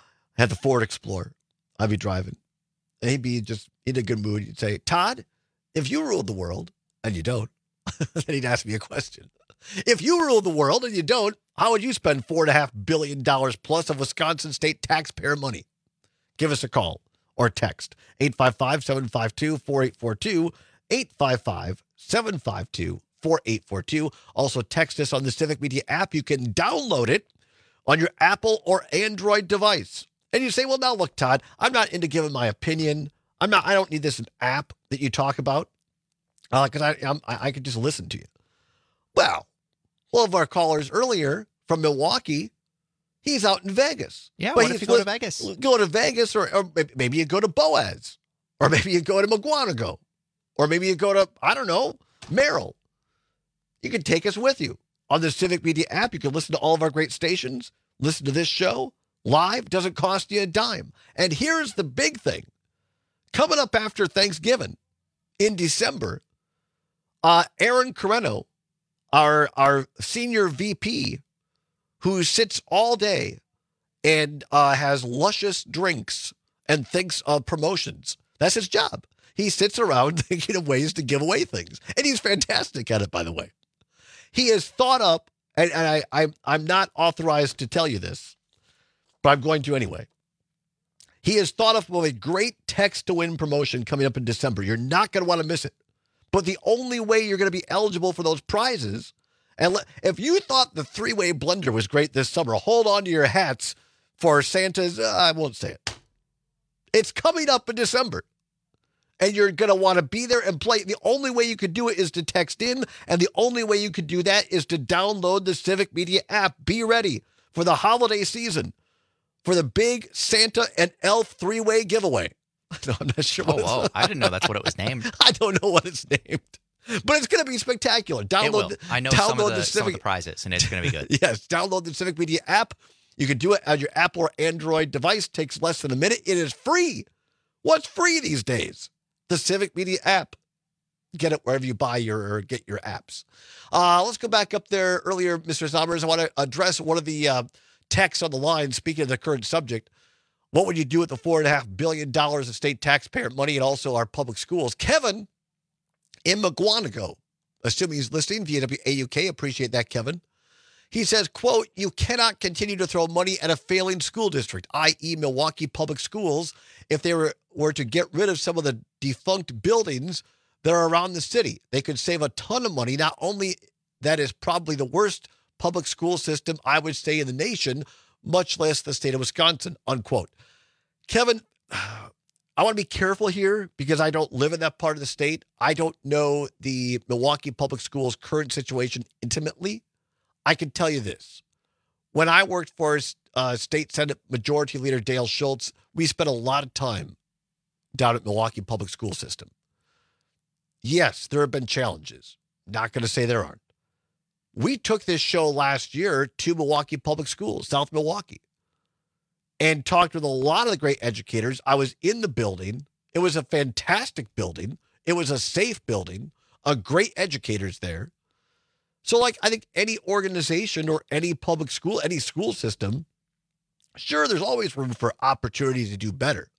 I had the Ford Explorer. I'd be driving. And he'd be just in a good mood. He'd say, Todd, if you ruled the world, and you don't, then he'd ask me a question. If you ruled the world and you don't, how would you spend four point five billion dollars plus of Wisconsin state taxpayer money? Give us a call or text eight five five, seven five two, four eight four two, eight five five, seven five two, four eight four two. Also text us on the Civic Media app. You can download it on your Apple or Android device. And you say, well, now look, Todd, I'm not into giving my opinion. I'm not, I don't need this app that you talk about because uh, I, I'm, I I could just listen to you. Well, one of our callers earlier from Milwaukee, he's out in Vegas. Yeah, but what if you go to Vegas? Go to Vegas, or, or maybe you go to Boaz, or maybe you go to McGuanago, or maybe you go to, I don't know, Merrill. You can take us with you. On the Civic Media app, you can listen to all of our great stations, listen to this show live, doesn't cost you a dime. And here's the big thing. Coming up after Thanksgiving in December, uh, Aaron Carreno, our, our senior V P, who sits all day and uh, has luscious drinks and thinks of promotions. That's his job. He sits around thinking of ways to give away things. And he's fantastic at it, by the way. He has thought up, and, and I, I, I'm not authorized to tell you this, but I'm going to anyway. He has thought up of a great text-to-win promotion coming up in December. You're not going to want to miss it. But the only way you're going to be eligible for those prizes, and le- if you thought the three-way blender was great this summer, hold on to your hats for Santa's, uh, I won't say it. It's coming up in December. And you're going to want to be there and play. The only way you could do it is to text in, and the only way you could do that is to download the Civic Media app. Be ready for the holiday season for the big Santa and Elf three-way giveaway. No, I'm not sure. Oh, what whoa. I didn't know that's what it was named. I don't know what it's named. But it's going to be spectacular. Download, it will. The, I know download some, of the, the Civic, some of the prizes, and it's going to be good. Yes, download the Civic Media app. You can do it on your Apple or Android device. Takes less than a minute. It is free. What's free these days? The Civic Media app. Get it wherever you buy your or get your apps. Uh, let's go back up there earlier, Mister Sommers. I want to address one of the uh, texts on the line, speaking of the current subject. What would you do with the four point five billion dollars of state taxpayer money and also our public schools? Kevin in McGuanago, assuming he's listening via W A U K. Appreciate that, Kevin. He says, quote, you cannot continue to throw money at a failing school district, that is. Milwaukee Public Schools, if they were, were to get rid of some of the defunct buildings that are around the city. They could save a ton of money. Not only that is probably the worst public school system, I would say, in the nation, much less the state of Wisconsin, unquote. Kevin, I want to be careful here because I don't live in that part of the state. I don't know the Milwaukee Public Schools' current situation intimately. I can tell you this. When I worked for uh, State Senate Majority Leader Dale Schultz, we spent a lot of time down at Milwaukee Public School System. Yes, there have been challenges. Not going to say there aren't. We took this show last year to Milwaukee Public Schools, South Milwaukee, and talked with a lot of the great educators. I was in the building. It was a fantastic building. It was a safe building, a great educators there. So, like, I think any organization or any public school, any school system, sure, there's always room for opportunity to do better.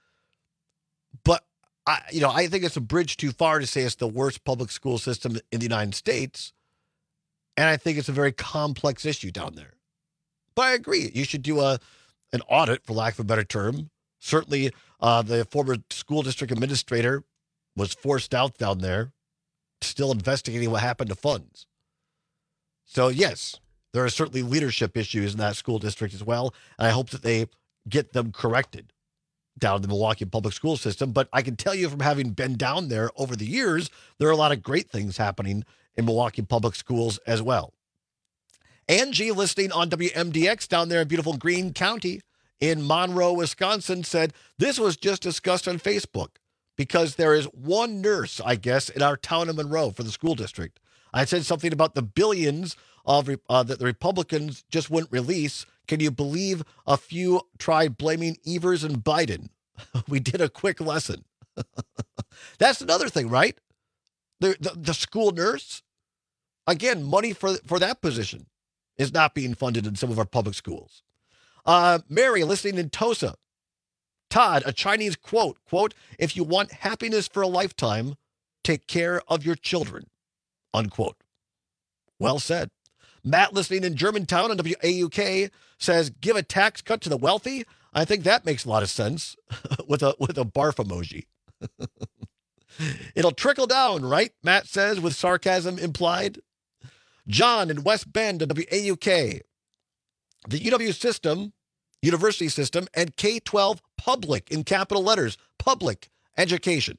But, I, you know, I think it's a bridge too far to say it's the worst public school system in the United States. And I think it's a very complex issue down there. But I agree. You should do a an audit, for lack of a better term. Certainly, uh, the former school district administrator was forced out down there, still investigating what happened to funds. So, yes, there are certainly leadership issues in that school district as well, and I hope that they get them corrected down in the Milwaukee public school system. But I can tell you from having been down there over the years, there are a lot of great things happening in Milwaukee public schools as well. Angie, listening on W M D X down there in beautiful Greene County in Monroe, Wisconsin, said, this was just discussed on Facebook because there is one nurse, I guess, in our town of Monroe for the school district. I said something about the billions of uh, that the Republicans just wouldn't release. Can you believe a few tried blaming Evers and Biden? We did a quick lesson. That's another thing, right? The, the the school nurse, again, money for for that position is not being funded in some of our public schools. Uh, Mary, listening in Tosa. Todd, a Chinese quote, quote, if you want happiness for a lifetime, take care of your children. Unquote. Well said. Matt, listening in Germantown on W A U K, says, give a tax cut to the wealthy. I think that makes a lot of sense with a with a barf emoji. It'll trickle down, right? Matt says, with sarcasm implied. John in West Bend on W A U K. The U W system, university system, and K twelve public in capital letters, public education.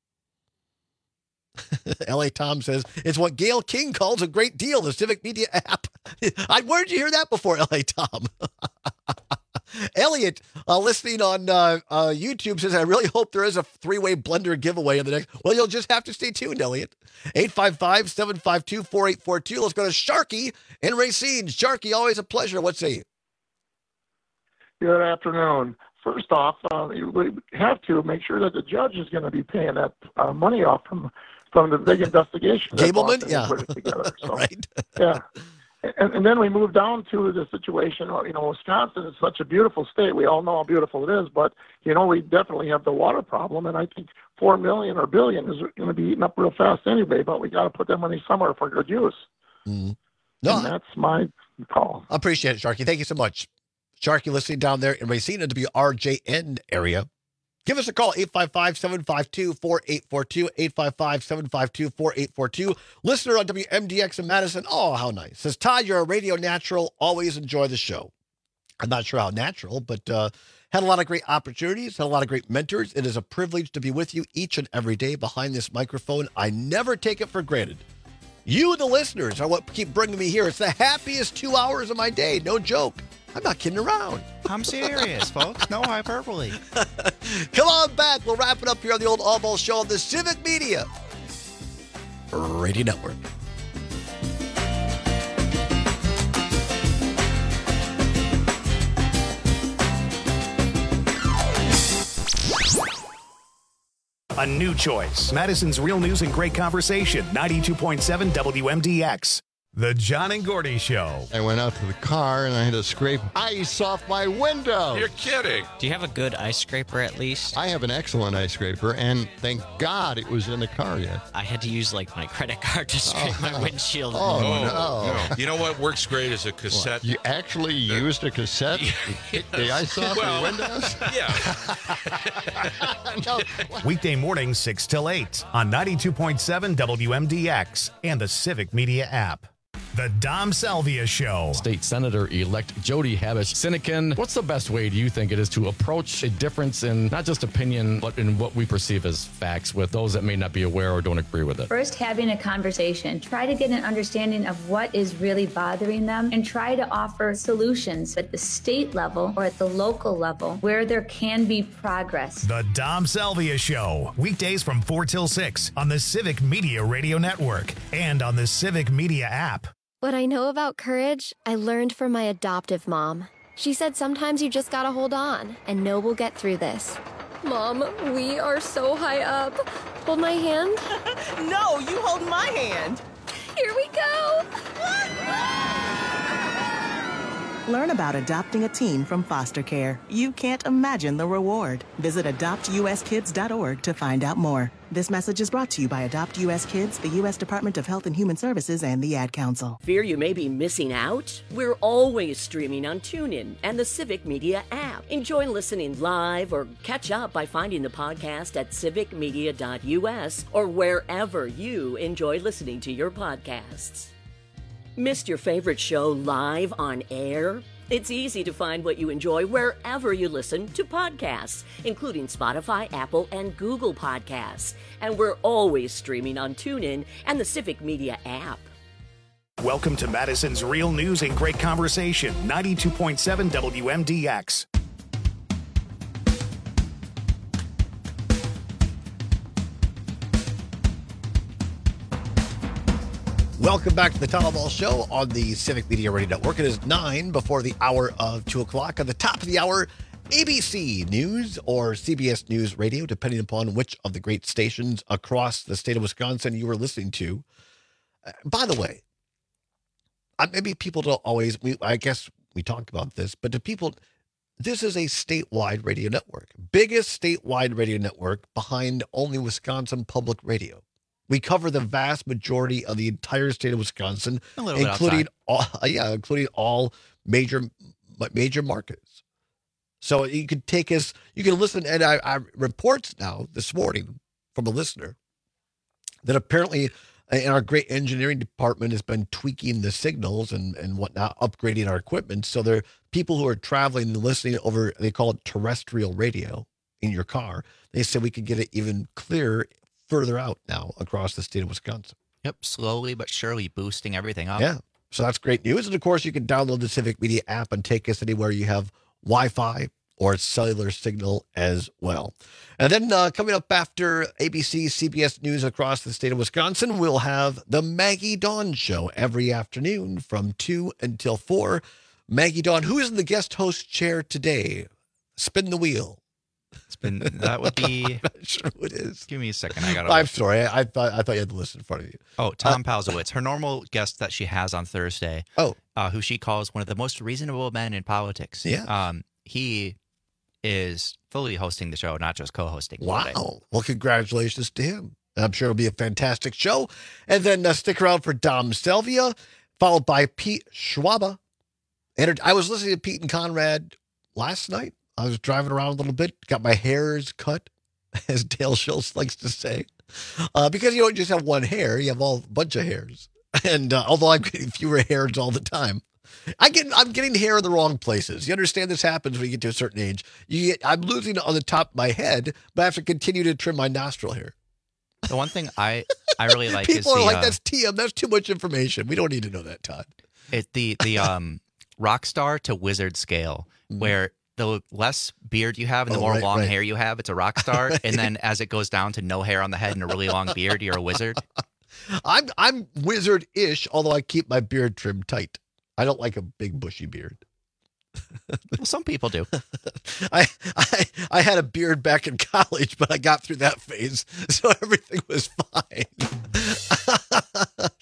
L A Tom says, it's what Gail King calls a great deal, the Civic Media app. I, where did you hear that before, L A Tom? Elliot, uh, listening on uh, uh, YouTube, says, I really hope there is a three-way blender giveaway in the next. Well, you'll just have to stay tuned, Elliot. eight five five, seven five two, four eight four two. Let's go to Sharky in Racine. Sharky, always a pleasure. What say you? Good afternoon. First off, uh, we have to make sure that the judge is going to be paying that uh, money off from from the big investigation. Gableman, yeah. Put it together. So, right. Yeah. And, and then we move down to the situation, you know, Wisconsin is such a beautiful state. We all know how beautiful it is, but, you know, we definitely have the water problem. And I think four million or billion is going to be eaten up real fast anyway, but we got to put that money somewhere for good use. Mm. No, and that's my call. I appreciate it, Sharky. Thank you so much. Sharky, listening down there in Racine, W R J N area. Give us a call, eight five five, seven five two, four eight four two, eight five five, seven five two, four eight four two. Listener on W M D X in Madison. Oh, how nice. Says, Todd, you're a radio natural. Always enjoy the show. I'm not sure how natural, but uh, had a lot of great opportunities, had a lot of great mentors. It is a privilege to be with you each and every day behind this microphone. I never take it for granted. You, the listeners, are what keep bringing me here. It's the happiest two hours of my day. No joke. I'm not kidding around. I'm serious, folks. No hyperbole. Come on back. We'll wrap it up here on the Old All Ball Show on the Civic Media Radio Network. A new choice. Madison's Real News and Great Conversation. ninety-two point seven W M D X. The John and Gordy Show. I went out to the car and I had to scrape ice off my window. You're kidding. Do you have a good ice scraper at least? I have an excellent ice scraper, and thank God it was in the car yet. I had to use like my credit card to scrape oh. my windshield. Oh, oh no. no. You know what works great is a cassette. What? You actually used a cassette to get the ice off well, your windows? Yeah. no. Weekday mornings six till eight on ninety-two point seven W M D X and the Civic Media app. The Dom Salvia Show. State Senator-elect Jody Habush-Sinekin, what's the best way do you think it is to approach a difference in not just opinion, but in what we perceive as facts with those that may not be aware or don't agree with it? First, having a conversation. Try to get an understanding of what is really bothering them and try to offer solutions at the state level or at the local level where there can be progress. The Dom Salvia Show. Weekdays from four till six on the Civic Media Radio Network and on the Civic Media app. What I know about courage, I learned from my adoptive mom. She said sometimes you just gotta hold on and know we'll get through this. Mom, we are so high up. Hold my hand. No, you hold my hand. Here we go. Learn about adopting a teen from foster care. You can't imagine the reward. Visit adopt u s kids dot org to find out more. This message is brought to you by Adopt U S Kids, the U S Department of Health and Human Services, and the Ad Council. Fear you may be missing out? We're always streaming on TuneIn and the Civic Media app. Enjoy listening live or catch up by finding the podcast at civic media dot u s or wherever you enjoy listening to your podcasts. Missed your favorite show live on air? It's easy to find what you enjoy wherever you listen to podcasts, including Spotify, Apple, and Google Podcasts. And we're always streaming on TuneIn and the Civic Media app. Welcome to Madison's Real News and Great Conversation, ninety-two point seven W M D X. Welcome back to the Tom Ball Show on the Civic Media Radio Network. It is nine before the hour of two o'clock. At the top of the hour, A B C News or C B S News Radio, depending upon which of the great stations across the state of Wisconsin you were listening to. Uh, by the way, uh, maybe people don't always, we, I guess we talk about this, but to people, this is a statewide radio network. Biggest statewide radio network behind only Wisconsin Public Radio. We cover the vast majority of the entire state of Wisconsin, including all, yeah, including all major major markets. So you could take us, you can listen, and I, I reports now this morning from a listener that apparently in our great engineering department has been tweaking the signals and, and whatnot, upgrading our equipment. So there are people who are traveling and listening over, they call it terrestrial radio in your car. They said we could get it even clearer further out now across the state of Wisconsin. Yep, slowly but surely boosting everything up. Yeah, so that's great news. And of course, you can download the Civic Media app and take us anywhere you have Wi-Fi or cellular signal as well. And then uh, coming up after A B C, C B S News across the state of Wisconsin, we'll have the Maggie Dawn Show every afternoon from two until four. Maggie Dawn, who is in the guest host chair today? Spin the wheel. It's been, that would be. I'm not sure who it is. Give me a second. I got. I'm sorry. I, I thought I thought you had the list in front of you. Oh, Tom uh, Pausewitz, her normal guest that she has on Thursday. Oh, uh, who she calls one of the most reasonable men in politics. Yeah. Um, he is fully hosting the show, not just co-hosting. Wow. Well, congratulations to him. I'm sure it'll be a fantastic show. And then uh, stick around for Dom Salvia, followed by Pete Schwaba. And I was listening to Pete and Conrad last night. I was driving around a little bit, got my hairs cut, as Dale Schultz likes to say, uh, because you don't just have one hair, you have all a bunch of hairs. And uh, although I'm getting fewer hairs all the time, I get, I'm getting hair in the wrong places. You understand this happens when you get to a certain age. You get, I'm losing it on the top of my head, but I have to continue to trim my nostril hair. The one thing I, I really like People is are the, like, uh, that's T M, that's too much information. We don't need to know that, Todd. It, the the um rock star to wizard scale, mm-hmm. where the less beard you have and the oh, more right, long right. hair you have, it's a rock star. Right. And then as it goes down to no hair on the head and a really long beard, you're a wizard. I'm I'm wizard-ish, although I keep my beard trimmed tight. I don't like a big bushy beard. Well, some people do. I, I I had a beard back in college, but I got through that phase, so everything was fine.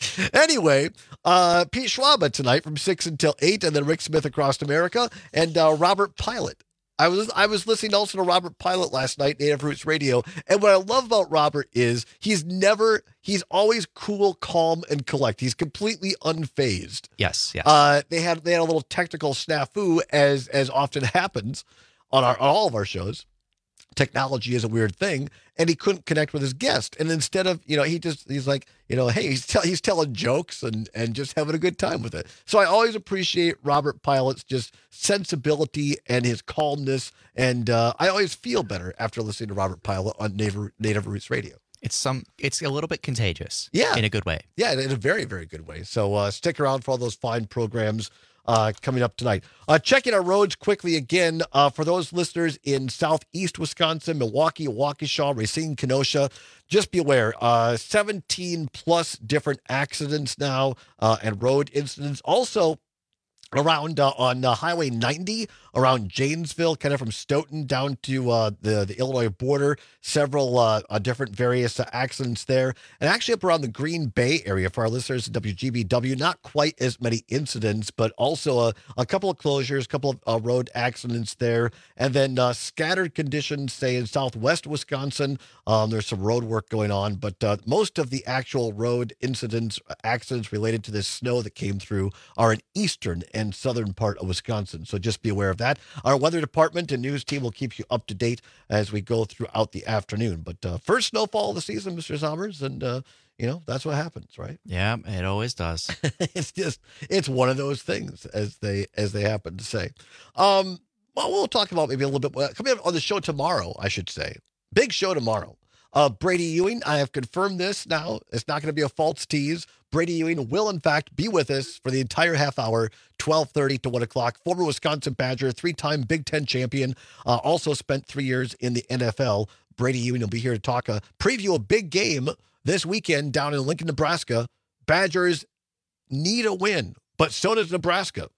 anyway, uh, Pete Schwaba tonight from six until eight, and then Rick Smith Across America, and uh, Robert Pilot. I was I was listening also to Robert Pilot last night, Native Roots Radio, and what I love about Robert is he's never, he's always cool, calm, and collect. He's completely unfazed. Yes, yes. Uh, they had they had a little technical snafu, as as often happens on our on all of our shows. Technology is a weird thing, and he couldn't connect with his guest. And instead of, you know, he just, he's like, you know, hey, he's, tell, he's telling jokes and, and just having a good time with it. So I always appreciate Robert Pilot's just sensibility and his calmness. And uh, I always feel better after listening to Robert Pilot on Native, Native Roots Radio. It's some. It's a little bit contagious. Yeah. In a good way. Yeah, in a very, very good way. So uh, stick around for all those fine programs Uh, coming up tonight. Uh, checking our roads quickly again uh, for those listeners in southeast Wisconsin, Milwaukee, Waukesha, Racine, Kenosha. Just be aware, uh, seventeen plus different accidents now uh, and road incidents. Also, around uh, on uh, Highway ninety, around Janesville, kind of from Stoughton down to uh, the, the Illinois border. Several uh, uh, different various uh, accidents there. And actually up around the Green Bay area for our listeners at W G B W, not quite as many incidents, but also a, a couple of closures, a couple of uh, road accidents there. And then uh, scattered conditions, say, in southwest Wisconsin. Um, there's some road work going on, but uh, most of the actual road incidents, accidents related to this snow that came through are in eastern and southern part of Wisconsin. So just be aware of that. Our weather department and news team will keep you up to date as we go throughout the afternoon. But uh, first snowfall of the season, Mister Sommers, and uh, you know, that's what happens, right? Yeah, it always does. It's just, it's one of those things, as they as they happen to say. Um, well, we'll talk about maybe a little bit coming up on the show tomorrow, I should say. Big show tomorrow. Uh, Brady Ewing, I have confirmed this now. It's not going to be a false tease. Brady Ewing will, in fact, be with us for the entire half hour, twelve thirty to one o'clock. Former Wisconsin Badger, three-time Big Ten champion, uh, also spent three years in the N F L. Brady Ewing will be here to talk, a preview a big game this weekend down in Lincoln, Nebraska. Badgers need a win, but so does Nebraska.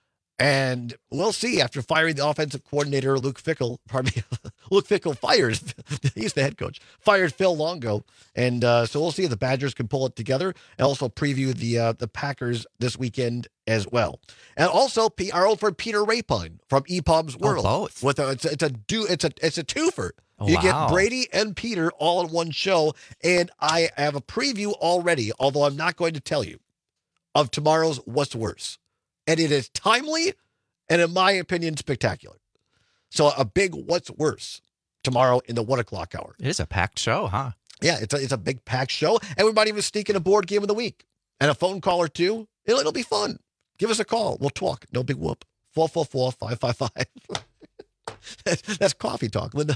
And we'll see after firing the offensive coordinator, Luke Fickell. Pardon me, Luke Fickell fired. He's the head coach. Fired Phil Longo. And uh, so we'll see if the Badgers can pull it together and also preview the uh, the Packers this weekend as well. And also P- our old friend Peter Rapine from E P O M's World. Oh, both. With a, it's, a, it's a do it's a it's a twofer. Oh, you wow. get Brady and Peter all in one show. And I have a preview already, although I'm not going to tell you, of tomorrow's What's Worse. And it is timely and, in my opinion, spectacular. So a big What's Worse tomorrow in the one o'clock hour. It is a packed show, huh? Yeah, it's a, it's a big packed show. And we might even sneak in a board game of the week and a phone call or two. It'll, it'll be fun. Give us a call. We'll talk. No big whoop. four four four, five five five. that's, that's coffee talk, Linda.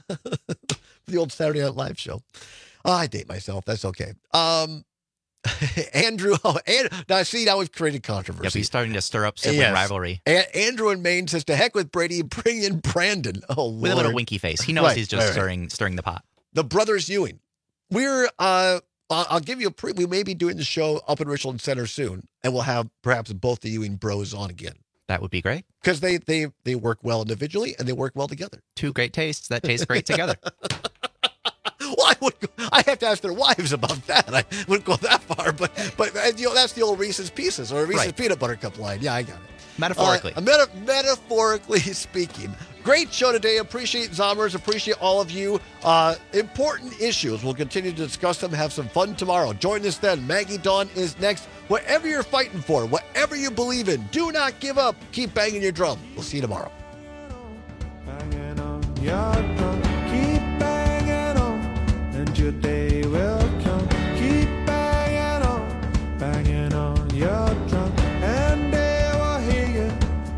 The old Saturday Night Live show. Oh, I date myself. That's okay. Um, Andrew, oh, and, now see, now we've created controversy. Yep, he's starting to stir up sibling Yes. rivalry. A- Andrew in Maine says, to heck with Brady, bring in Brandon. Oh, With a Lord. little winky face. He knows Right, he's just right, right. stirring stirring the pot. The brothers Ewing. We're, uh, I'll I'll give you a pre, we may be doing the show up in Richland Center soon, and we'll have perhaps both the Ewing bros on again. That would be great. Because they, they, they work well individually, and they work well together. Two great tastes that taste great together. Well, I, would go, I have to ask their wives about that. I wouldn't go that far, but but uh, you know, that's the old Reese's Pieces or Reese's Right. Peanut Butter Cup line. Yeah, I got it. Metaphorically. Uh, meta- metaphorically speaking. Great show today. Appreciate Zommers. Appreciate all of you. Uh, important issues. We'll continue to discuss them. Have some fun tomorrow. Join us then. Maggie Dawn is next. Whatever you're fighting for, whatever you believe in, do not give up. Keep banging your drum. We'll see you tomorrow. Banging on your drum, keep banging on, and your day will come. Keep banging on, banging on your drum, and they will hear you.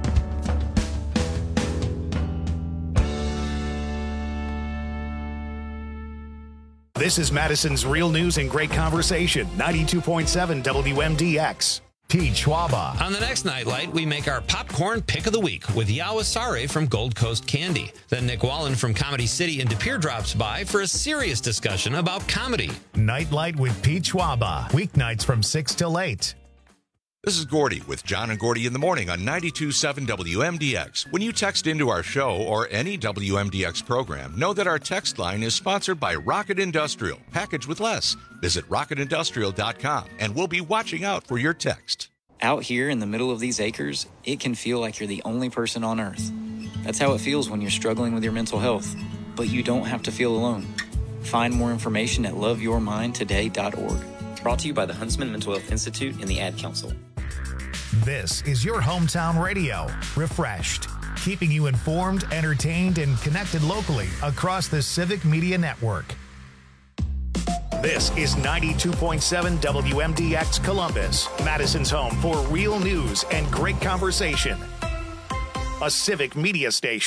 This is Madison's Real News and Great Conversation, ninety-two point seven W M D X. Pete Schwaba. On the next Nightlight, we make our popcorn pick of the week with Yawasare from Gold Coast Candy. Then Nick Wallen from Comedy City in De Pere drops by for a serious discussion about comedy. Nightlight with Pete Schwaba. Weeknights from six till eight. This is Gordy with John and Gordy in the morning on ninety-two point seven W M D X. When you text into our show or any W M D X program, know that our text line is sponsored by Rocket Industrial. Package with less. Visit rocket industrial dot com and we'll be watching out for your text. Out here in the middle of these acres, it can feel like you're the only person on Earth. That's how it feels when you're struggling with your mental health. But you don't have to feel alone. Find more information at love your mind today dot org. Brought to you by the Huntsman Mental Health Institute and the Ad Council. This is your hometown radio, Refreshed, keeping you informed, entertained, and connected locally across the Civic Media Network. This is ninety-two point seven W M D X Columbus, Madison's home for real news and great conversation. A Civic Media station.